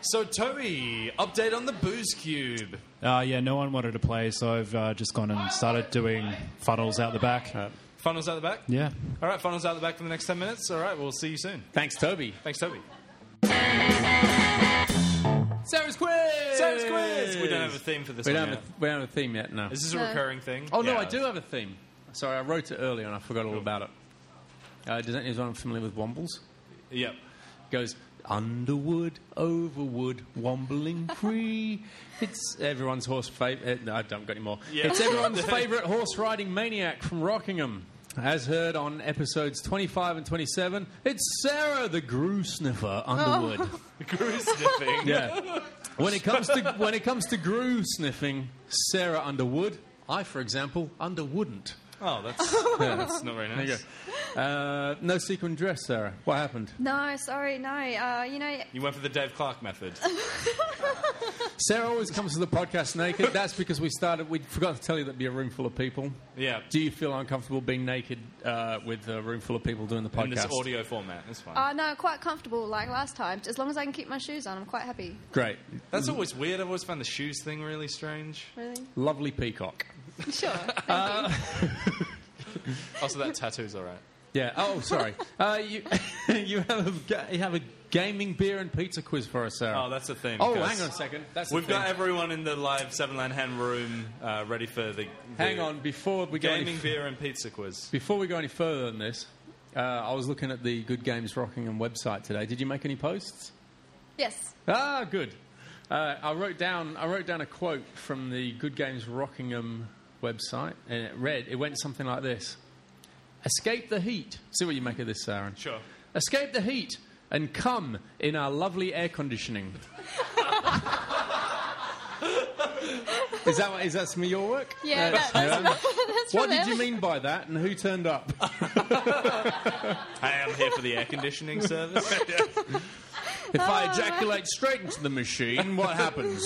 So, Toby, update on the Booze Cube. Yeah, no one wanted to play, so I've just gone and started doing funnels out the back. Funnels out the back? Yeah. All right, funnels out the back for the next 10 minutes. All right, we'll see you soon. Thanks, Toby. Thanks, Toby. Sarah's quiz! Sarah's quiz! We don't have a theme for this one yet. We don't have a theme yet, no. Is this a recurring thing? Oh, no, Yeah. I do have a theme. Sorry, I wrote it earlier and I forgot all about it. Does anyone familiar with Wombles? Yep. It goes, Underwood, overwood, wombling free. It's everyone's horse favourite. No, I don't got any more. Yeah. It's everyone's favourite horse riding maniac from Rockingham. As heard on episodes 25 and 27, it's Sarah the Grue Sniffer Underwood. Grue sniffing. Yeah. When it comes to grue sniffing, Sarah Underwood. I, for example, underwouldn't. Oh, that's not very nice. There you go. No sequin dress, Sarah. What happened? No, sorry, no. You went for the Dave Clark method. Sarah always comes to the podcast naked. That's because we forgot to tell you there'd be a room full of people. Yeah. Do you feel uncomfortable being naked with a room full of people doing the podcast? In this audio format, it's fine. No, quite comfortable like last time. As long as I can keep my shoes on, I'm quite happy. Great. That's always weird. I've always found the shoes thing really strange. Really? Lovely peacock. Sure, thank you. Also, that tattoo's all right. Yeah. Oh, sorry. You have a gaming, beer, and pizza quiz for us, Sarah. Oh, that's the thing. Oh, hang on a second. We've got everyone in the live Seven-Land Hand room ready for the hang on, before we go gaming, beer, and pizza quiz. Before we go any further than this, I was looking at the Good Games Rockingham website today. Did you make any posts? Yes. Ah, good. I wrote down a quote from the Good Games Rockingham website, and it went something like this: "Escape the heat." See what you make of this, Sarah. Sure. Escape the heat and come in our lovely air conditioning. Is that some of your work? Yeah, that's What did you mean by that, and who turned up? Hey, I'm here for the air conditioning service. If I ejaculate straight into the machine, what happens?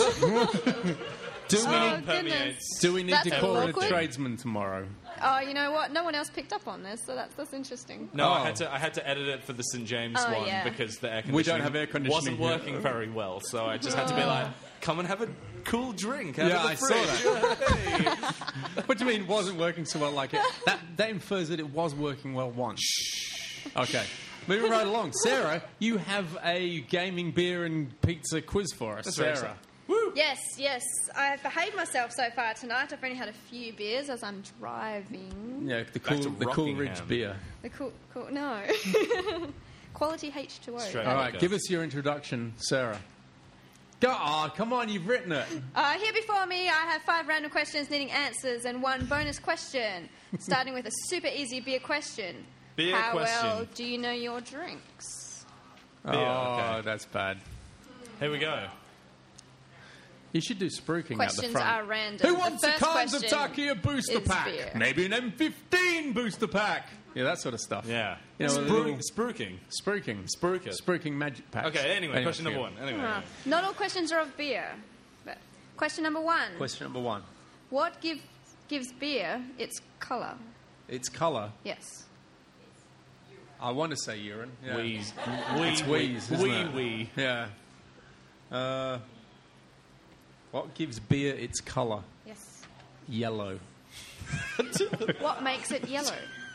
Do we need to call in a tradesman tomorrow? Oh, you know what? No one else picked up on this, so that's interesting. No, I had to edit it for the St James one because the air conditioning we don't have air conditioning wasn't working very well, so I just had to be like, come and have a cool drink out of the I fridge. saw that. What do you mean wasn't working so well? Like that infers that it was working well once. Okay. Moving right along. Sarah, you have a gaming, beer and pizza quiz for us. That's Sarah. right. Woo. Yes. I've behaved myself so far tonight. I've only had a few beers as I'm driving. Yeah, the Rockingham. Coolridge beer. The cool no. Quality H2O. Straight All up. right, give us your introduction, Sarah. Go on, come on, you've written it. Here before me, I have 5 random questions needing answers and 1 bonus question. Starting with a super easy beer question. How well do you know your drinks? Beer, okay. That's bad. Here we go. You should do spruiking Questions at the front. are random. Who wants a The first Cans of question Takia booster is pack? beer. Maybe an M15 booster pack. Yeah, that sort of stuff. Yeah. You know, Spruiking. Spruiking magic packs. Okay, anyway, question number 1. Anyway. Not all questions are of beer. But question number 1. Question number 1. What gives beer its colour? Its colour. Yes. I want to say urine. Yeah. Wheeze. It's wheeze, isn't it? Wee. Yeah. What gives beer its colour? Yes. Yellow. What makes it yellow?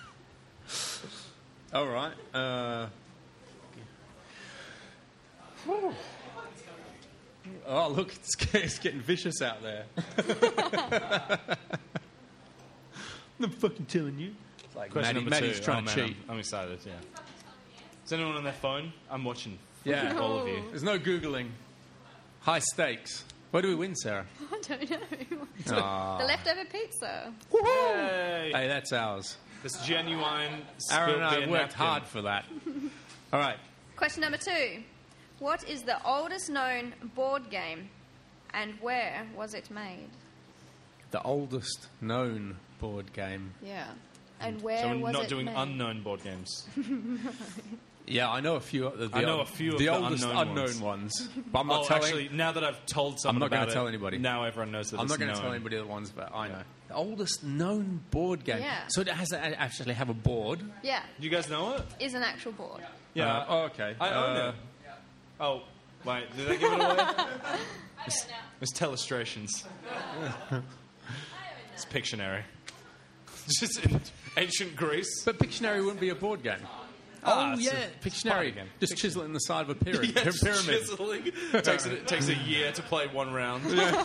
All right. Oh, look, it's getting vicious out there. I'm fucking telling you. It's like Question number Maddie's 2. trying to man, cheat. I'm excited, yeah. Is anyone on their phone? I'm watching. Yeah. All of you. There's no Googling. High stakes. What do we win, Sarah? I don't know. Aww. The leftover pizza. Yay. Hey, that's ours. This genuine Aaron and I spilled beer worked napkin. hard for that. All right. Question number 2. What is the oldest known board game and where was it made? The oldest known board game. Yeah. And where So we're was not it doing made? unknown board games. Yeah, I know a few. I know a few of the the oldest unknown ones. But I'm not telling. Actually, now that I've told someone I'm not about going it, to tell anybody. Now everyone knows that I'm it's not going to known. tell anybody the ones that I know. The oldest known board game. Yeah. So it has to actually have a board. Yeah. You guys know it? Is an actual board. Yeah. Oh, okay. I own it. Oh. Wait, did they give it away? It's Telestrations. It's Pictionary. Just in ancient Greece. But Pictionary wouldn't be a board game. Ah, Oh, it's yeah, a Pictionary. party game. Just chisel it in the side of a pyramid. Yeah, just pyramid. chiseling. It takes a year to play one round.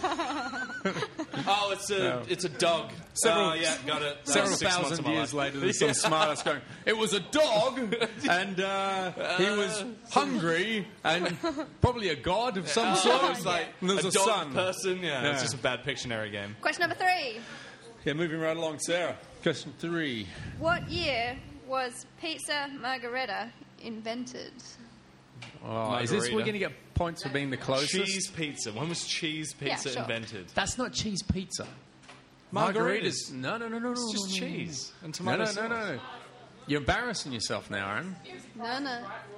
Oh, it's a dog. Several- yeah, got it. Several 6 months thousand of my years life. later, there's some smartass going, it was a dog, and he was hungry, and probably a god of some sort. It was like And there was a a dog sun. person. Yeah, Yeah. it's just a bad Pictionary game. Question number 3. Yeah, moving right along, Sarah. Question 3. What year was pizza margarita invented? Oh, is this, Margarita. we're going to get points for being the closest? Cheese pizza. When was cheese pizza Yeah, sure. invented? That's not cheese pizza. Margaritas. No. It's just cheese and No, tomato no, sauce. no. You're embarrassing yourself now, Aaron. No.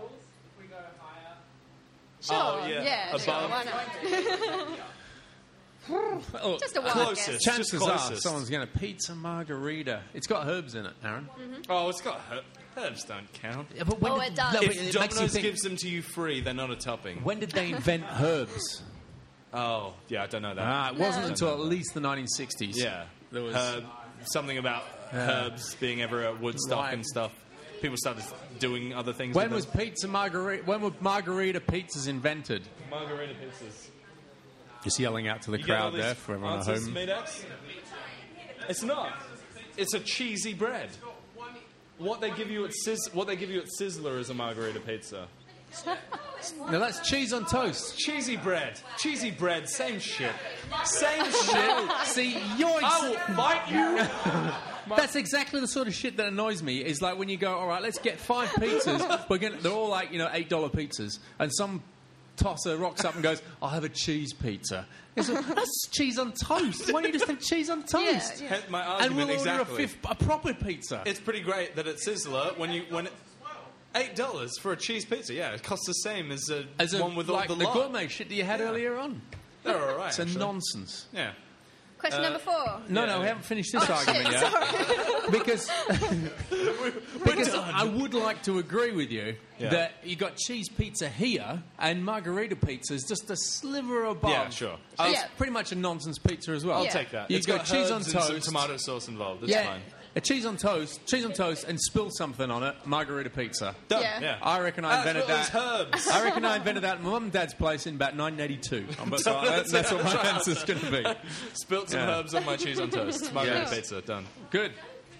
Sure. Oh, yeah. Sure. Above. Why not? Oh, Just a wild Closest. guess. chances just are closest. someone's going to pizza margarita. It's got herbs in it, Aaron. Oh, it's got herbs. Don't count. Yeah, but Oh, it does. No, but If it makes you Domino's think, gives them to you free, they're not a topping. when did they invent herbs? Oh, yeah, I don't know that. It wasn't until at least the 1960s. Yeah, There was something about herbs being everywhere at Woodstock Right. and stuff. People started doing other things. When with was pizza margarita? When were margarita pizzas invented? them. Margarita pizzas? Just yelling out to the You get all crowd these there for everyone at answers, home. Medex? It's not. It's a cheesy bread. What they give you at Sizzler is a margarita pizza. No, that's cheese on toast. Cheesy bread, same shit, same shit. See, you're. I will fight you. That's exactly the sort of shit that annoys me. Is like when you go, all right, let's get 5 pizzas. They're all like $8 pizzas, and some tosser rocks up and goes, "I'll have a cheese pizza." It's like, that's cheese on toast. Why don't you just have cheese on toast? Yeah. Hence my And argument we'll order exactly. a proper pizza. It's pretty great that at Sizzler when $8 for a cheese pizza, yeah, it costs the same as one with like all the the lot. gourmet shit that you had earlier on. They're all right. It's a actually. nonsense. Yeah. Question number 4. No, Yeah. we haven't finished this argument Shit, yet. sorry. Because I would like to agree with you Yeah. that you got cheese pizza here and margarita pizza is just a sliver above. Yeah, sure. It's Yeah. pretty much a nonsense pizza as well. I'll Yeah. take that. You've It's got cheese on herbs and some toast. tomato sauce involved. It's Yeah, fine. a cheese on toast, and spill something on it. Margarita pizza. Done. Yeah. Yeah. I reckon I invented That's that. what it was herbs. I reckon I invented that at my mum and dad's place in about 1982. That's what my answer's going to be. Spilt some Yeah. herbs on my cheese on toast. Margarita Yes. pizza. Done. Good.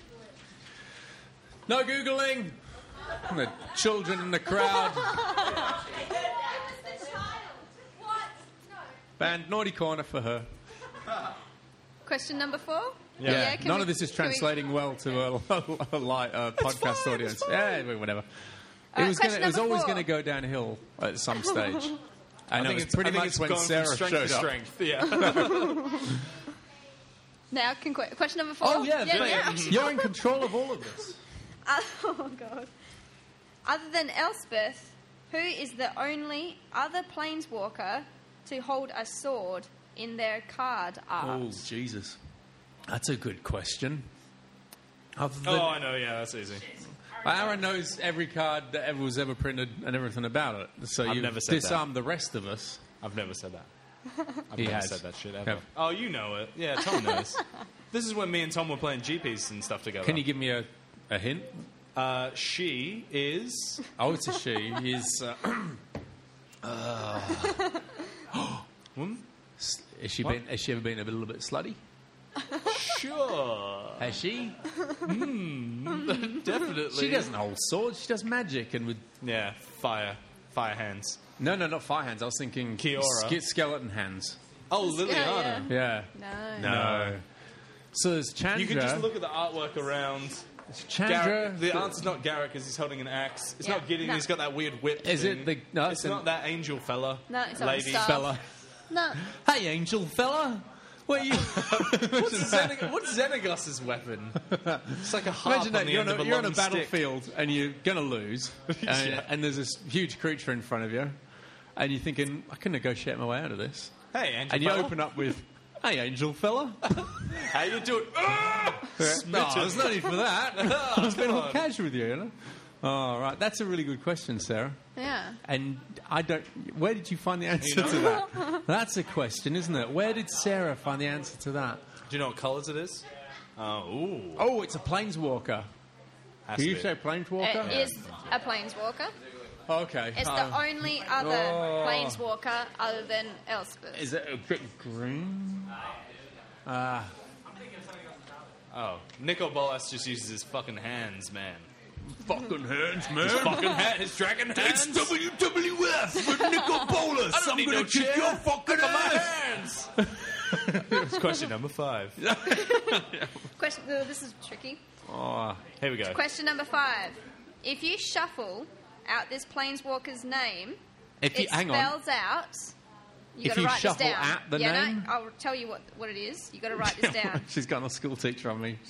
No Googling. And the children in the crowd. Band Naughty Corner for her. Question number 4. Yeah, can none we- of this is can we- translating well to a podcast fine, audience. it's fine. Yeah, whatever. All right, It was question always number 4. going to go downhill at some stage. And it was it's- pretty I think much it's when gone from Sarah strength showed to up. strength. Yeah. Now, question number 4. Oh yeah, yeah. you're in control of all of this. Oh, God. Other than Elspeth, who is the only other planeswalker to hold a sword in their card art? Oh Jesus, that's a good question. Other than, Oh, I know. Yeah, that's easy. Aaron knows every card that ever was ever printed and everything about it. So I've you never said that. disarmed the rest of us. I've never said that. I've He never has. said that shit ever. Have. Oh, you know it. Yeah, Tom knows. This is when me and Tom were playing GPs and stuff together. Can you give me a hint? She is. Oh, it's a she. Is has she ever been a little bit slutty? Sure. Has she? Definitely. She doesn't hold swords. She does magic and with. Yeah, fire hands. No, not fire hands. I was thinking Kiora. skeleton hands. Oh, Liliana. Yeah. No. So there's Chandra. You can just look at the artwork around. Chandra. Garrett, the answer's not Garrett because he's holding an axe. It's Yeah, not Gideon. no. He's got that weird whip. Is thing. it the- no, it's it's not that angel fella. No, it's not lady. Staff. fella. No. Hey, angel fella. Where you? What's Xenagos's weapon? It's like a harp Imagine on that the you're end on of a, a you're on a long stick. battlefield and you're gonna lose, and there's this huge creature in front of you, and you're thinking, I can negotiate my way out of this. Hey, angel And you fella. open up with, "Hey, angel fella." How you doing? Ah! No, there's no need for that. I was being all on. casual with you, you know. Oh, right. That's a really good question, Sarah. Yeah. And I don't... Where did you find the answer to that? That's a question, isn't it? Where did Sarah find the answer to that? Do you know what colours it is? Ooh. Oh, it's a planeswalker. Has Can to you be. say planeswalker? It is a planeswalker. Okay. It's the only other planeswalker other than Elspeth. Is it a bit green? Oh, Nico Bolas just uses his fucking hands, man. Fucking hands, man. His fucking hand, his dragon hands. It's WWF with Nico Bolas. I don't need no chair. your fucking Look at my ass. hands. Question number 5. Question. This is tricky. Oh, Here we go. Question number 5. If you shuffle out this planeswalker's name, if you it hang on. spells out. You If got to you write shuffle this down. out the yeah, name? No, I'll tell you what it is. You got to write this down. She's got a school teacher on me.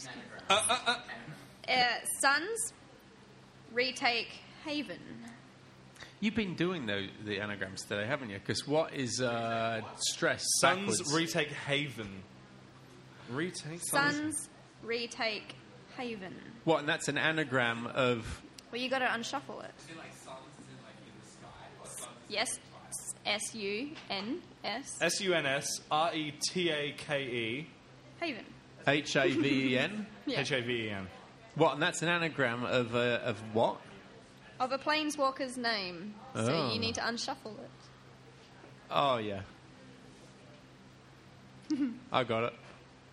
Suns retake Haven. You've been doing the anagrams today, haven't you? Because what is stress? Suns backwards? retake Haven. Retake Suns retake Haven. What? And that's an anagram of. Well, you got to unshuffle it. Yes. S-U-N-S. SUNSRETAKE Haven. HAVEN. Yeah. HAVEN. What? And that's an anagram of what? Of a planeswalker's name. So Oh. you need to unshuffle it. Oh yeah. I got it.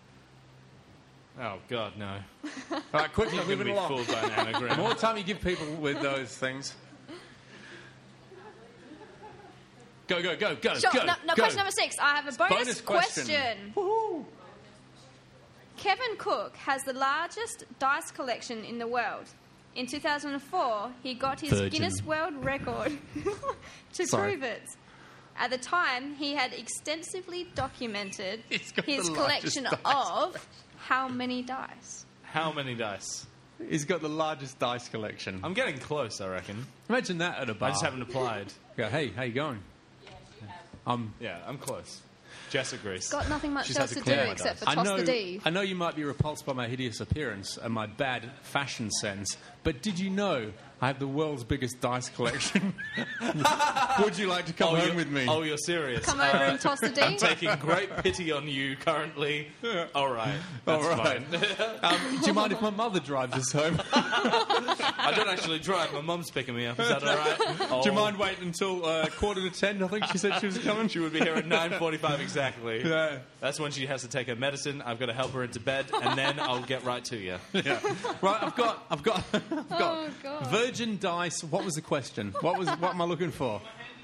Oh God, no! All right, quickly I'm gonna moving be along. fooled by an The anagram. more time you give people with those things. Go. Sure. Go. No, question number 6. I have a bonus question. question. Kevin Cook has the largest dice collection in the world. In 2004, he got his Virgin. Guinness World Record to Sorry. prove it. At the time, he had extensively documented He's got his the largest collection dice. of how many dice? How many dice? He's got the largest dice collection. I'm getting close, I reckon. Imagine that at a bar. I just haven't applied. Go, hey, how you going? Yeah, I'm close. Jess agrees. Got nothing much She's had else to to do clear my except for dice. toss the D. I know you might be repulsed by my hideous appearance and my bad fashion sense, but did you know I have the world's biggest dice collection? Would you like to come home you're- with me? Oh, you're serious. Come over and toss the D. I'm taking great pity on you currently. All right. That's All right. fine. Do you mind if my mother drives us home? I don't actually drive. My mum's picking me up. Is that all right? Oh, Do you mind waiting until 9:45? I think she said she was coming. She would be here at 9:45 exactly. Yeah. That's when she has to take her medicine. I've got to help her into bed, and then I'll get right to you. Right, I've got Oh, God. virgin dice. What was the question? What am I looking for?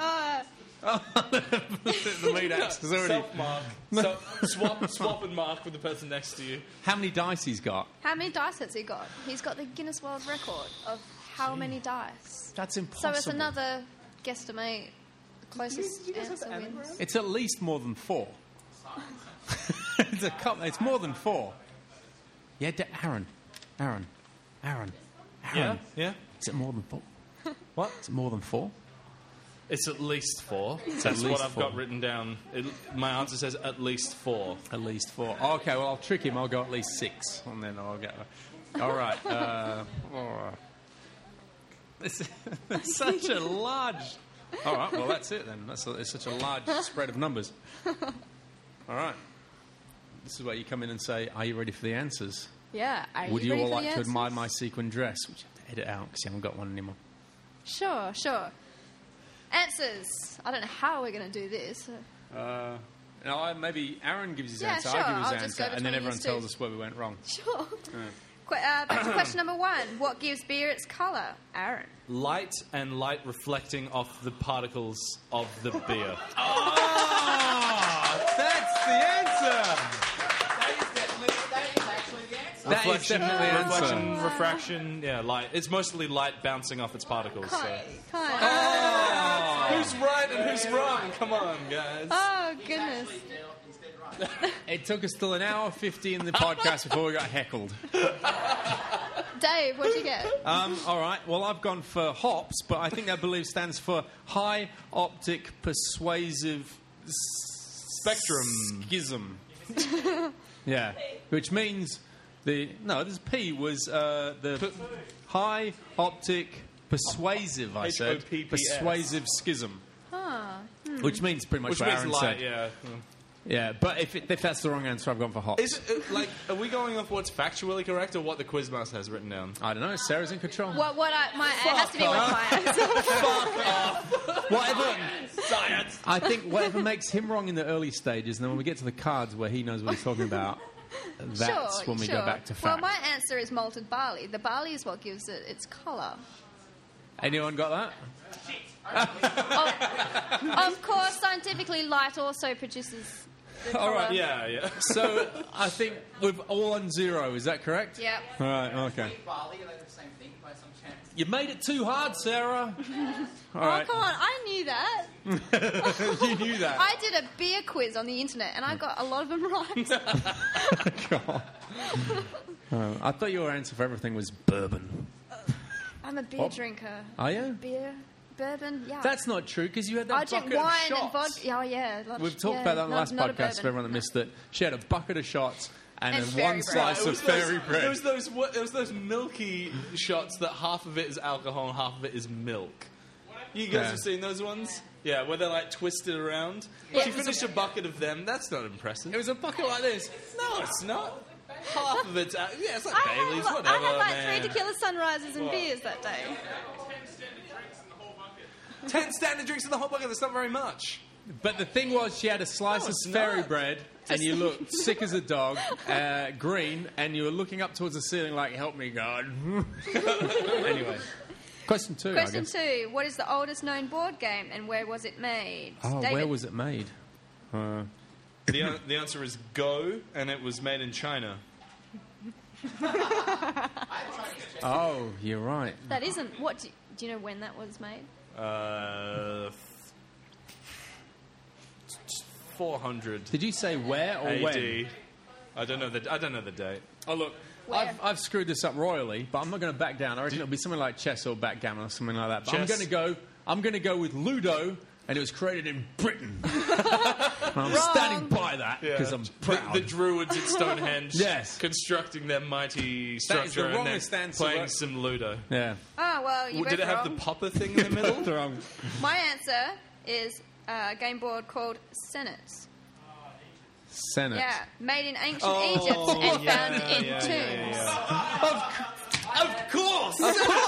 The lead actor is already. Self-mark. Swap and mark with the person next to you. How many dice he's got? How many dice has he got? He's got the Guinness World Record of how many dice. That's impossible. So it's another guesstimate. The closest answer wins. It's at least more than 4. It's more than 4. Yeah, Aaron. Yeah? Yeah? Is it more than 4? What? Is it more than 4? It's at least 4. at That's least what I've 4. got written down. My answer says at least 4. At least 4. Okay, well, I'll trick him. I'll go at least 6. And then I'll get... All right. It's such a large... All right, well, that's it then. It's such a large spread of numbers. All right. This is where you come in and say, are you ready for the answers? Yeah. Are Would you you ready all for like the to answers? admire my sequin dress? Which you have to edit out because you haven't got one anymore. Sure. Answers. I don't know how we're going to do this. No, maybe Aaron gives his Yeah, answer, sure, I give his I'll just answer, go and then between everyone these two. tells us where we went wrong. Sure. Back to question number 1. What gives beer its colour? Aaron. Light and light reflecting off the particles of the beer. That's the answer! That is definitely the answer. Reflection, refraction, yeah, light. It's mostly light bouncing off its particles. So. Who's right and who's wrong? Come on, guys. Oh, goodness. It took us till 1:50 in the podcast before we got heckled. Dave, what'd you get? All right, well, I've gone for HOPS, but I think that believe stands for High Optic Persuasive Spectrum. Schism. Yeah, which means this P was the High Optic Persuasive, I said. HOPPS. Persuasive schism. Which means pretty much Which what means Aaron light, said. yeah. Yeah, but if that's the wrong answer, I've gone for hops. Is it, like, are we going off what's factually correct or what the Quizmaster has written down? I don't know. Sarah's in control. It has to be with my answer. Whatever. Science. I think whatever makes him wrong in the early stages, and then when we get to the cards where he knows what he's talking about, that's when we go back to fact. Well, my answer is malted barley. The barley is what gives it its colour. Anyone got that? Of course, scientifically, light also produces the All right, colour. Yeah. So I think we're all on 0. Is that correct? Yep. All right. Okay. Barley, are they the same thing by some chance? You made it too hard, Sarah. All Oh, right. come on, I knew that. You knew that. I did a beer quiz on the internet and I got a lot of them right. God. I thought your answer for everything was bourbon. I'm a beer What? drinker. Are you? Beer, bourbon, yeah. That's not true because you had that I bucket drink wine of shots. and vodka. Oh, yeah. We've talked about that on the last not a podcast bourbon. for everyone that missed it. She had a bucket of shots and And then fairy one bread. slice It of was fairy bread. There was those milky shots that half of it is alcohol and half of it is milk. You guys Yeah. have seen those ones? Yeah, where they're like twisted around. Yeah. She finished a bucket of them. That's not impressive. It was a bucket like this. No, it's not. Half of it's yeah, it's like I Bailey's, had, whatever. I had like man. 3 tequila sunrises and beers that day. 10 standard drinks in the whole bucket. That's not very much. But the thing was, she had a slice No, of it's fairy not. bread, and you looked sick as a dog, green, and you were looking up towards the ceiling like, "Help me, God." Anyway, question 2. Question I guess. 2. What is the oldest known board game and where was it made? Oh, David. where was it made? The answer is Go, and it was made in China. Oh, you're right. That isn't. What do you know when that was made? 400 Did you say where or when? AD. I don't know the date. Oh, look, Where? I've screwed this up royally, but I'm not going to back down. I reckon it'll be something like chess or backgammon or something like that. But Chess. I'm going to go with Ludo, and it was created in Britain. And I'm standing by that because I'm proud. The Druids at Stonehenge, Yes. constructing their mighty structure That is the and then wrongest answer, playing but- some Ludo. Yeah. Oh, well, you both Did it have the wrong. popper thing in the middle? Wrong. My answer is a game board called Senate. Senate. Yeah, made in ancient Oh, Egypt and yeah, found in yeah, tombs. Of course.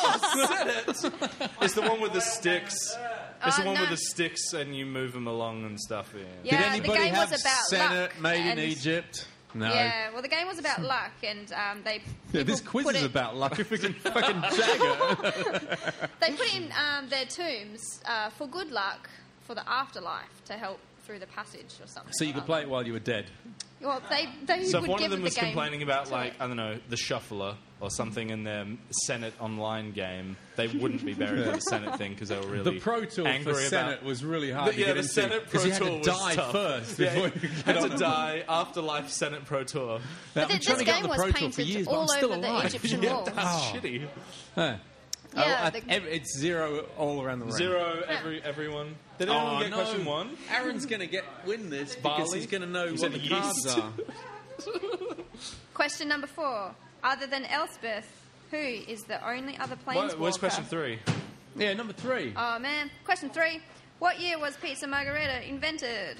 It's the one with the sticks. It's the Oh, one no. with the sticks and you move them along and stuff. Yeah. Yeah, Did the anybody game have was about Senate luck made in and- Egypt? No. Yeah, well, the game was about luck, and they Yeah, this people quiz put is it- about luck. If we can fucking Jagger. They put in their tombs for good luck for the afterlife to help through the passage or something. So you could play it while you were dead. Well, they So if would one give of them the was game complaining about, to like, it. I don't know, the Shuffler or something in their Senate online game, they wouldn't be buried with the Senate thing because they were really The Pro Tour angry for about Senate was really hard to yeah, get the into. Senate Pro 'cause you had Tour to was die tough. first Yeah, before you you could had get to on. die. Afterlife Senate Pro Tour. Now, But I'm this trying to get on game the was Pro Tour for painted years, but all I'm still over the alive. Egyptian Yeah, walls. that's shitty. Yeah. Yeah, It's 0 all around the room. 0 everyone. Did anyone get no. question 1? Aaron's going to win this because Barley? he's going to know You what said the cards yeast? are. Question number 4. Other than Elspeth, who is the only other planeswalker? Where's question 3? Yeah, number 3. Oh, man. Question 3. What year was pizza margarita invented?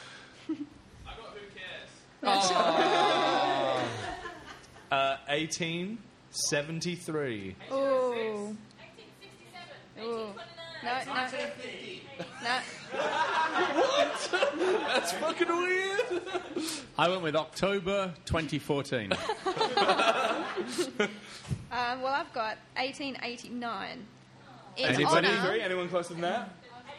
1873. Ooh. Ooh. No. That's fucking weird. I went with October 2014. Well, I've got 1889. In Anybody? honour, Anyone closer than that?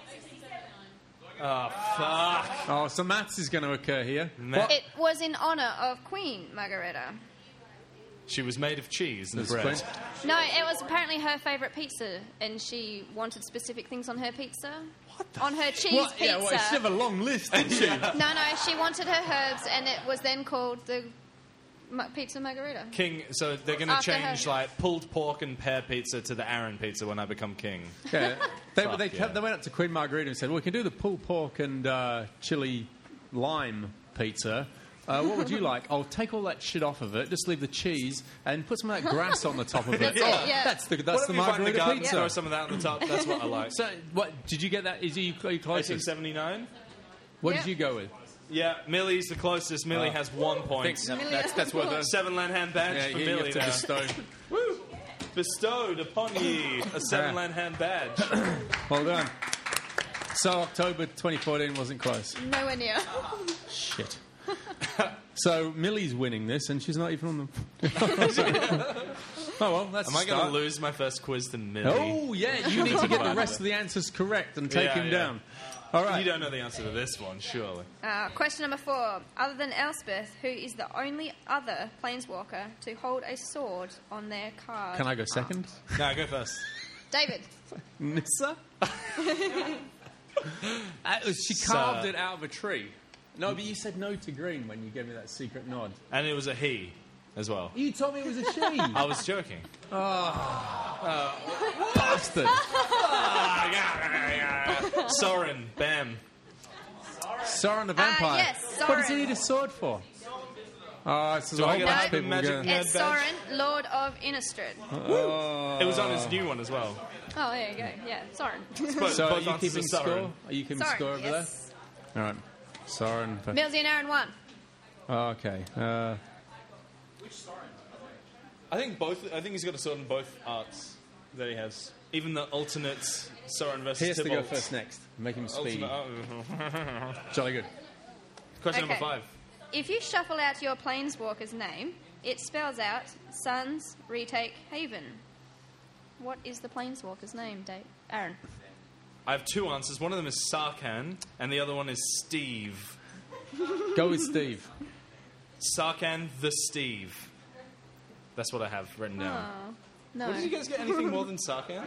Oh, fuck. Oh, so maths is going to occur here. it was in honour of Queen Margareta. She was made of cheese and That's bread. Queen. No, it was apparently her favourite pizza, and she wanted specific things on her pizza. On her cheese What? pizza. Yeah, well, she have a long list, didn't she? No, she wanted her herbs, and it was then called the pizza margarita. King, so they're going to After change her. like pulled pork and pear pizza to the Aaron pizza when I become king. Yeah. They Fuck yeah. went up to Queen Margarita and said, well, we can do the pulled pork and chili lime pizza, What would you like? I'll take all that shit off of it, just leave the cheese, and put some of that grass on the top of it. That's it, yeah. That's the Whatever you find in the margarita garden, pizza. throw some of that on the top. That's what I like. So, what did you get? That are you closest? 1879. What Yeah. did you go with? Yeah, Millie's the closest. Millie has 1 point. That's worth it. 7 land badge Yeah, for you Millie have to now. bestow. Woo! Bestowed upon ye a 7 land hand badge. Well done. So October 2014 wasn't close. Nowhere near. Shit. So Millie's winning this, and she's not even on the. Oh well, that's. Am I going to lose my first quiz to Millie? Oh yeah, you need to get the rest of the answers correct and take him down. All right. You don't know the answer to this one, surely. Question number 4. Other than Elspeth, who is the only other planeswalker to hold a sword on their card? Can I go second? No, go first. David. Nissa. She carved it out of a tree. No, but you said no to green when you gave me that secret nod. And it was a he as well. You told me it was a she. I was joking. Bastard. Soren, bam. Sauron the vampire. Yes, What does he Sauron. need a sword for? Oh, this is a I whole get bunch a of people magic going. nerd It's badge? Sauron, Lord of Innistrad. It was on his new one as well. Oh, there you go. Yeah, Sauron. So are Both you answers keeping are Sauron. score? Are you keeping Sauron, score over yes. there? All right. Sauron. Millsy and Aaron won. Oh, okay. I think he's got a sword in both arts that he has. Even the alternate Soren versus He has to go Tybalt. first next. Make him speedy. Ultimate- Jolly good. Question Okay. number 5. If you shuffle out your planeswalker's name, it spells out Suns, Retake, Haven. What is the planeswalker's name, Dave? Aaron? I have 2 answers. One of them is Sarkhan, and the other one is Steve. Go with Steve. Sarkhan the Steve. That's what I have written down. Oh, no. Did you guys get anything more than Sarkhan?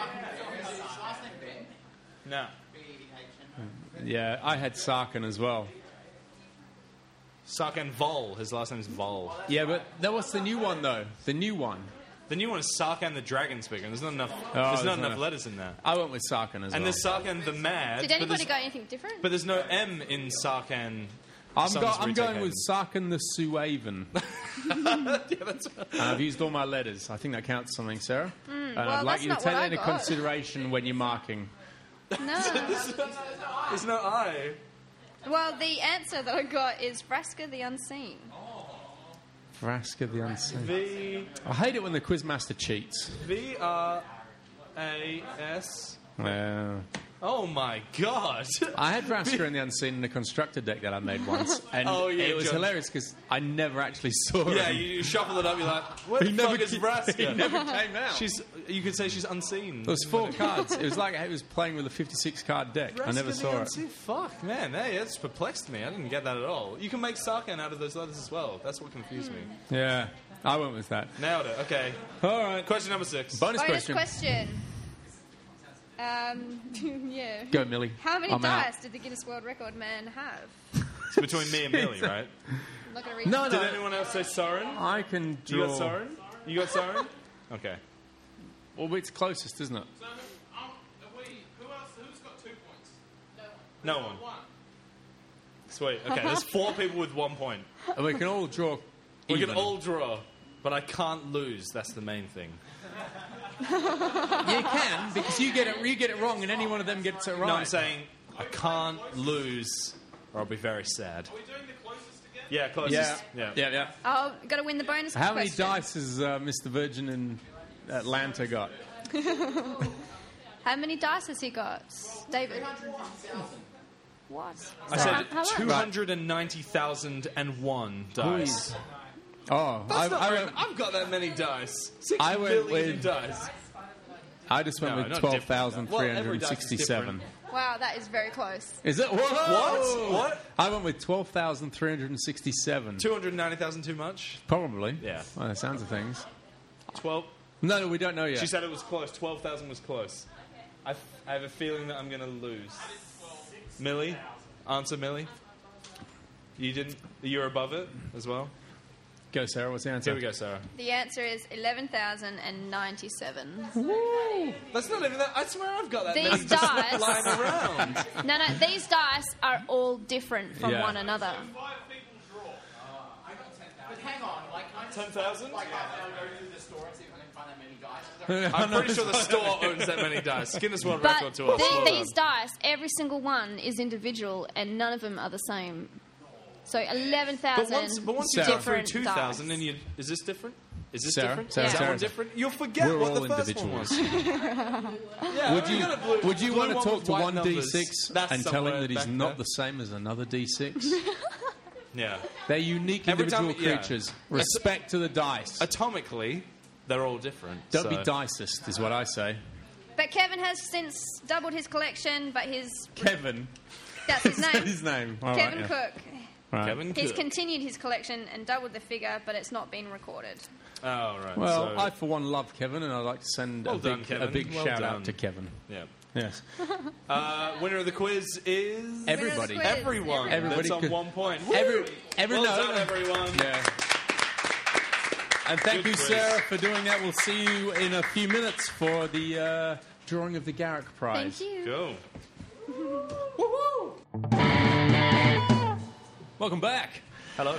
No. Yeah, I had Sarkin as well. Sarkhan Vol. His last name is Vol. Yeah, but that was the new one, though. The new one. The new one is Sarkhan the Dragon Speaker. And there's not enough. Oh, there's not there's enough enough. letters in there. I went with Sarkin as And well. there's Sarkhan the Mad. Did but anybody there's- got anything different? But there's no M in Sarkhan. I'm Sons going Retake with Sarkin the Suaven. Yeah, that's I've used all my letters. I think that counts something, Sarah. And well, I'd like that's you to not take what that I into got. consideration when you're marking. No. There's no I. Well, the answer that I got is Vraska the Unseen. Vraska the Unseen. V I hate it when the quizmaster cheats. V-R-A-S. Yeah. Oh my god. I had Vraska in the Unseen in a constructor deck that I made once, and Oh, yeah, it was John. hilarious because I never actually saw Yeah, him. you shuffle it up, you're like, where the fuck is Vraska? He never came out. You could say she's unseen. There was 4 cards. It was like I was playing with a 56-card deck. I never Vraska the saw it. Unseen? Fuck, man. Hey, that's perplexed me. I didn't get that at all. You can make Sarkhan out of those letters as well. That's what confused me. Yeah, I went with that. Nailed it. Okay. All right. Question number 6. Bonus Bonus question. question. Yeah. Go, Millie. How many I'm out. dice did the Guinness World Record man have? It's between me and Millie, right? I'm not going to read No, it. Did no. anyone else say Soren? I can You draw. got Soren? You got Soren? Okay. Well, it's closest, isn't it? Who's got 2 points? No one. Sweet. Okay, there's 4 people with 1 point. And we can all draw. We even. can all draw, but I can't lose. That's the main thing. You can because you get it wrong, and any one of them gets it right. No, I'm saying I can't lose, or I'll be very sad. Are we doing the closest again? Yeah, closest. yeah. Oh, got to win the bonus How many question. dice has Mr. Virgin in Atlanta got? How many dice has he got? David? What? I So said how much? 290,001 dice. Oh, That's not very, went, I've got that many dice. 6 I went billion with- dice. I just went No, with not different. Well, every dice is 12,367. Wow, that is very close. Is it? Whoa! What? I went with 12,367. 290,000 too much? Probably. Yeah. By the sounds of things. 12. No, we don't know yet. She said it was close. 12,000 was close. I have a feeling that I'm going to lose. Millie? Answer, Millie? You didn't? You're above it as well? Go, Sarah. What's the answer? Here we go, Sarah. The answer is 11,097. That's not even that. I swear I've got that These many just dice- lying around. No, these dice are all different from Yeah. one another. 5 people draw. But hang on, like, I'm 10,000? like half an hour go to the store and see if I can find that many dice. I'm pretty sure the store owns that many dice. Guinness World But Record to us. Well these done. dice, every single one is individual, and none of them are the same. So 11,000 But once you get through different 2,000, dice. then is this different? Is this Sarah? different? Sarah? Is that Sarah? one different? You'll forget We're what all the first one individuals. was. Yeah, Would you want to one talk with to white one numbers. D6 That's and tell him somewhere that he's back not there. the same as another D6? Yeah. They're unique Every individual time- yeah. creatures. Respect to the dice. Atomically, they're all different. Don't be so- dicist, is what I say. But Kevin has since doubled his collection, but Kevin. that's his Is that name. his name? All right, Kevin yeah. Cook. Right. Kevin He's Cook. continued his collection and doubled the figure, but it's not been recorded. Oh, right. Well, so, I, for one, love Kevin, and I'd like to send Well a done, big, Kevin. a big Well shout done. out to Kevin. yeah. Yes. Winner of the quiz is... Everybody. Winner of the quiz. Everyone. Everybody That's on could- 1 point. Every, Woo! every Well no, done, everyone. Yeah. And thank Good you, quiz. Sarah, for doing that. We'll see you in a few minutes for the drawing of the Garrick Prize. Thank you. Go. Welcome back. Hello.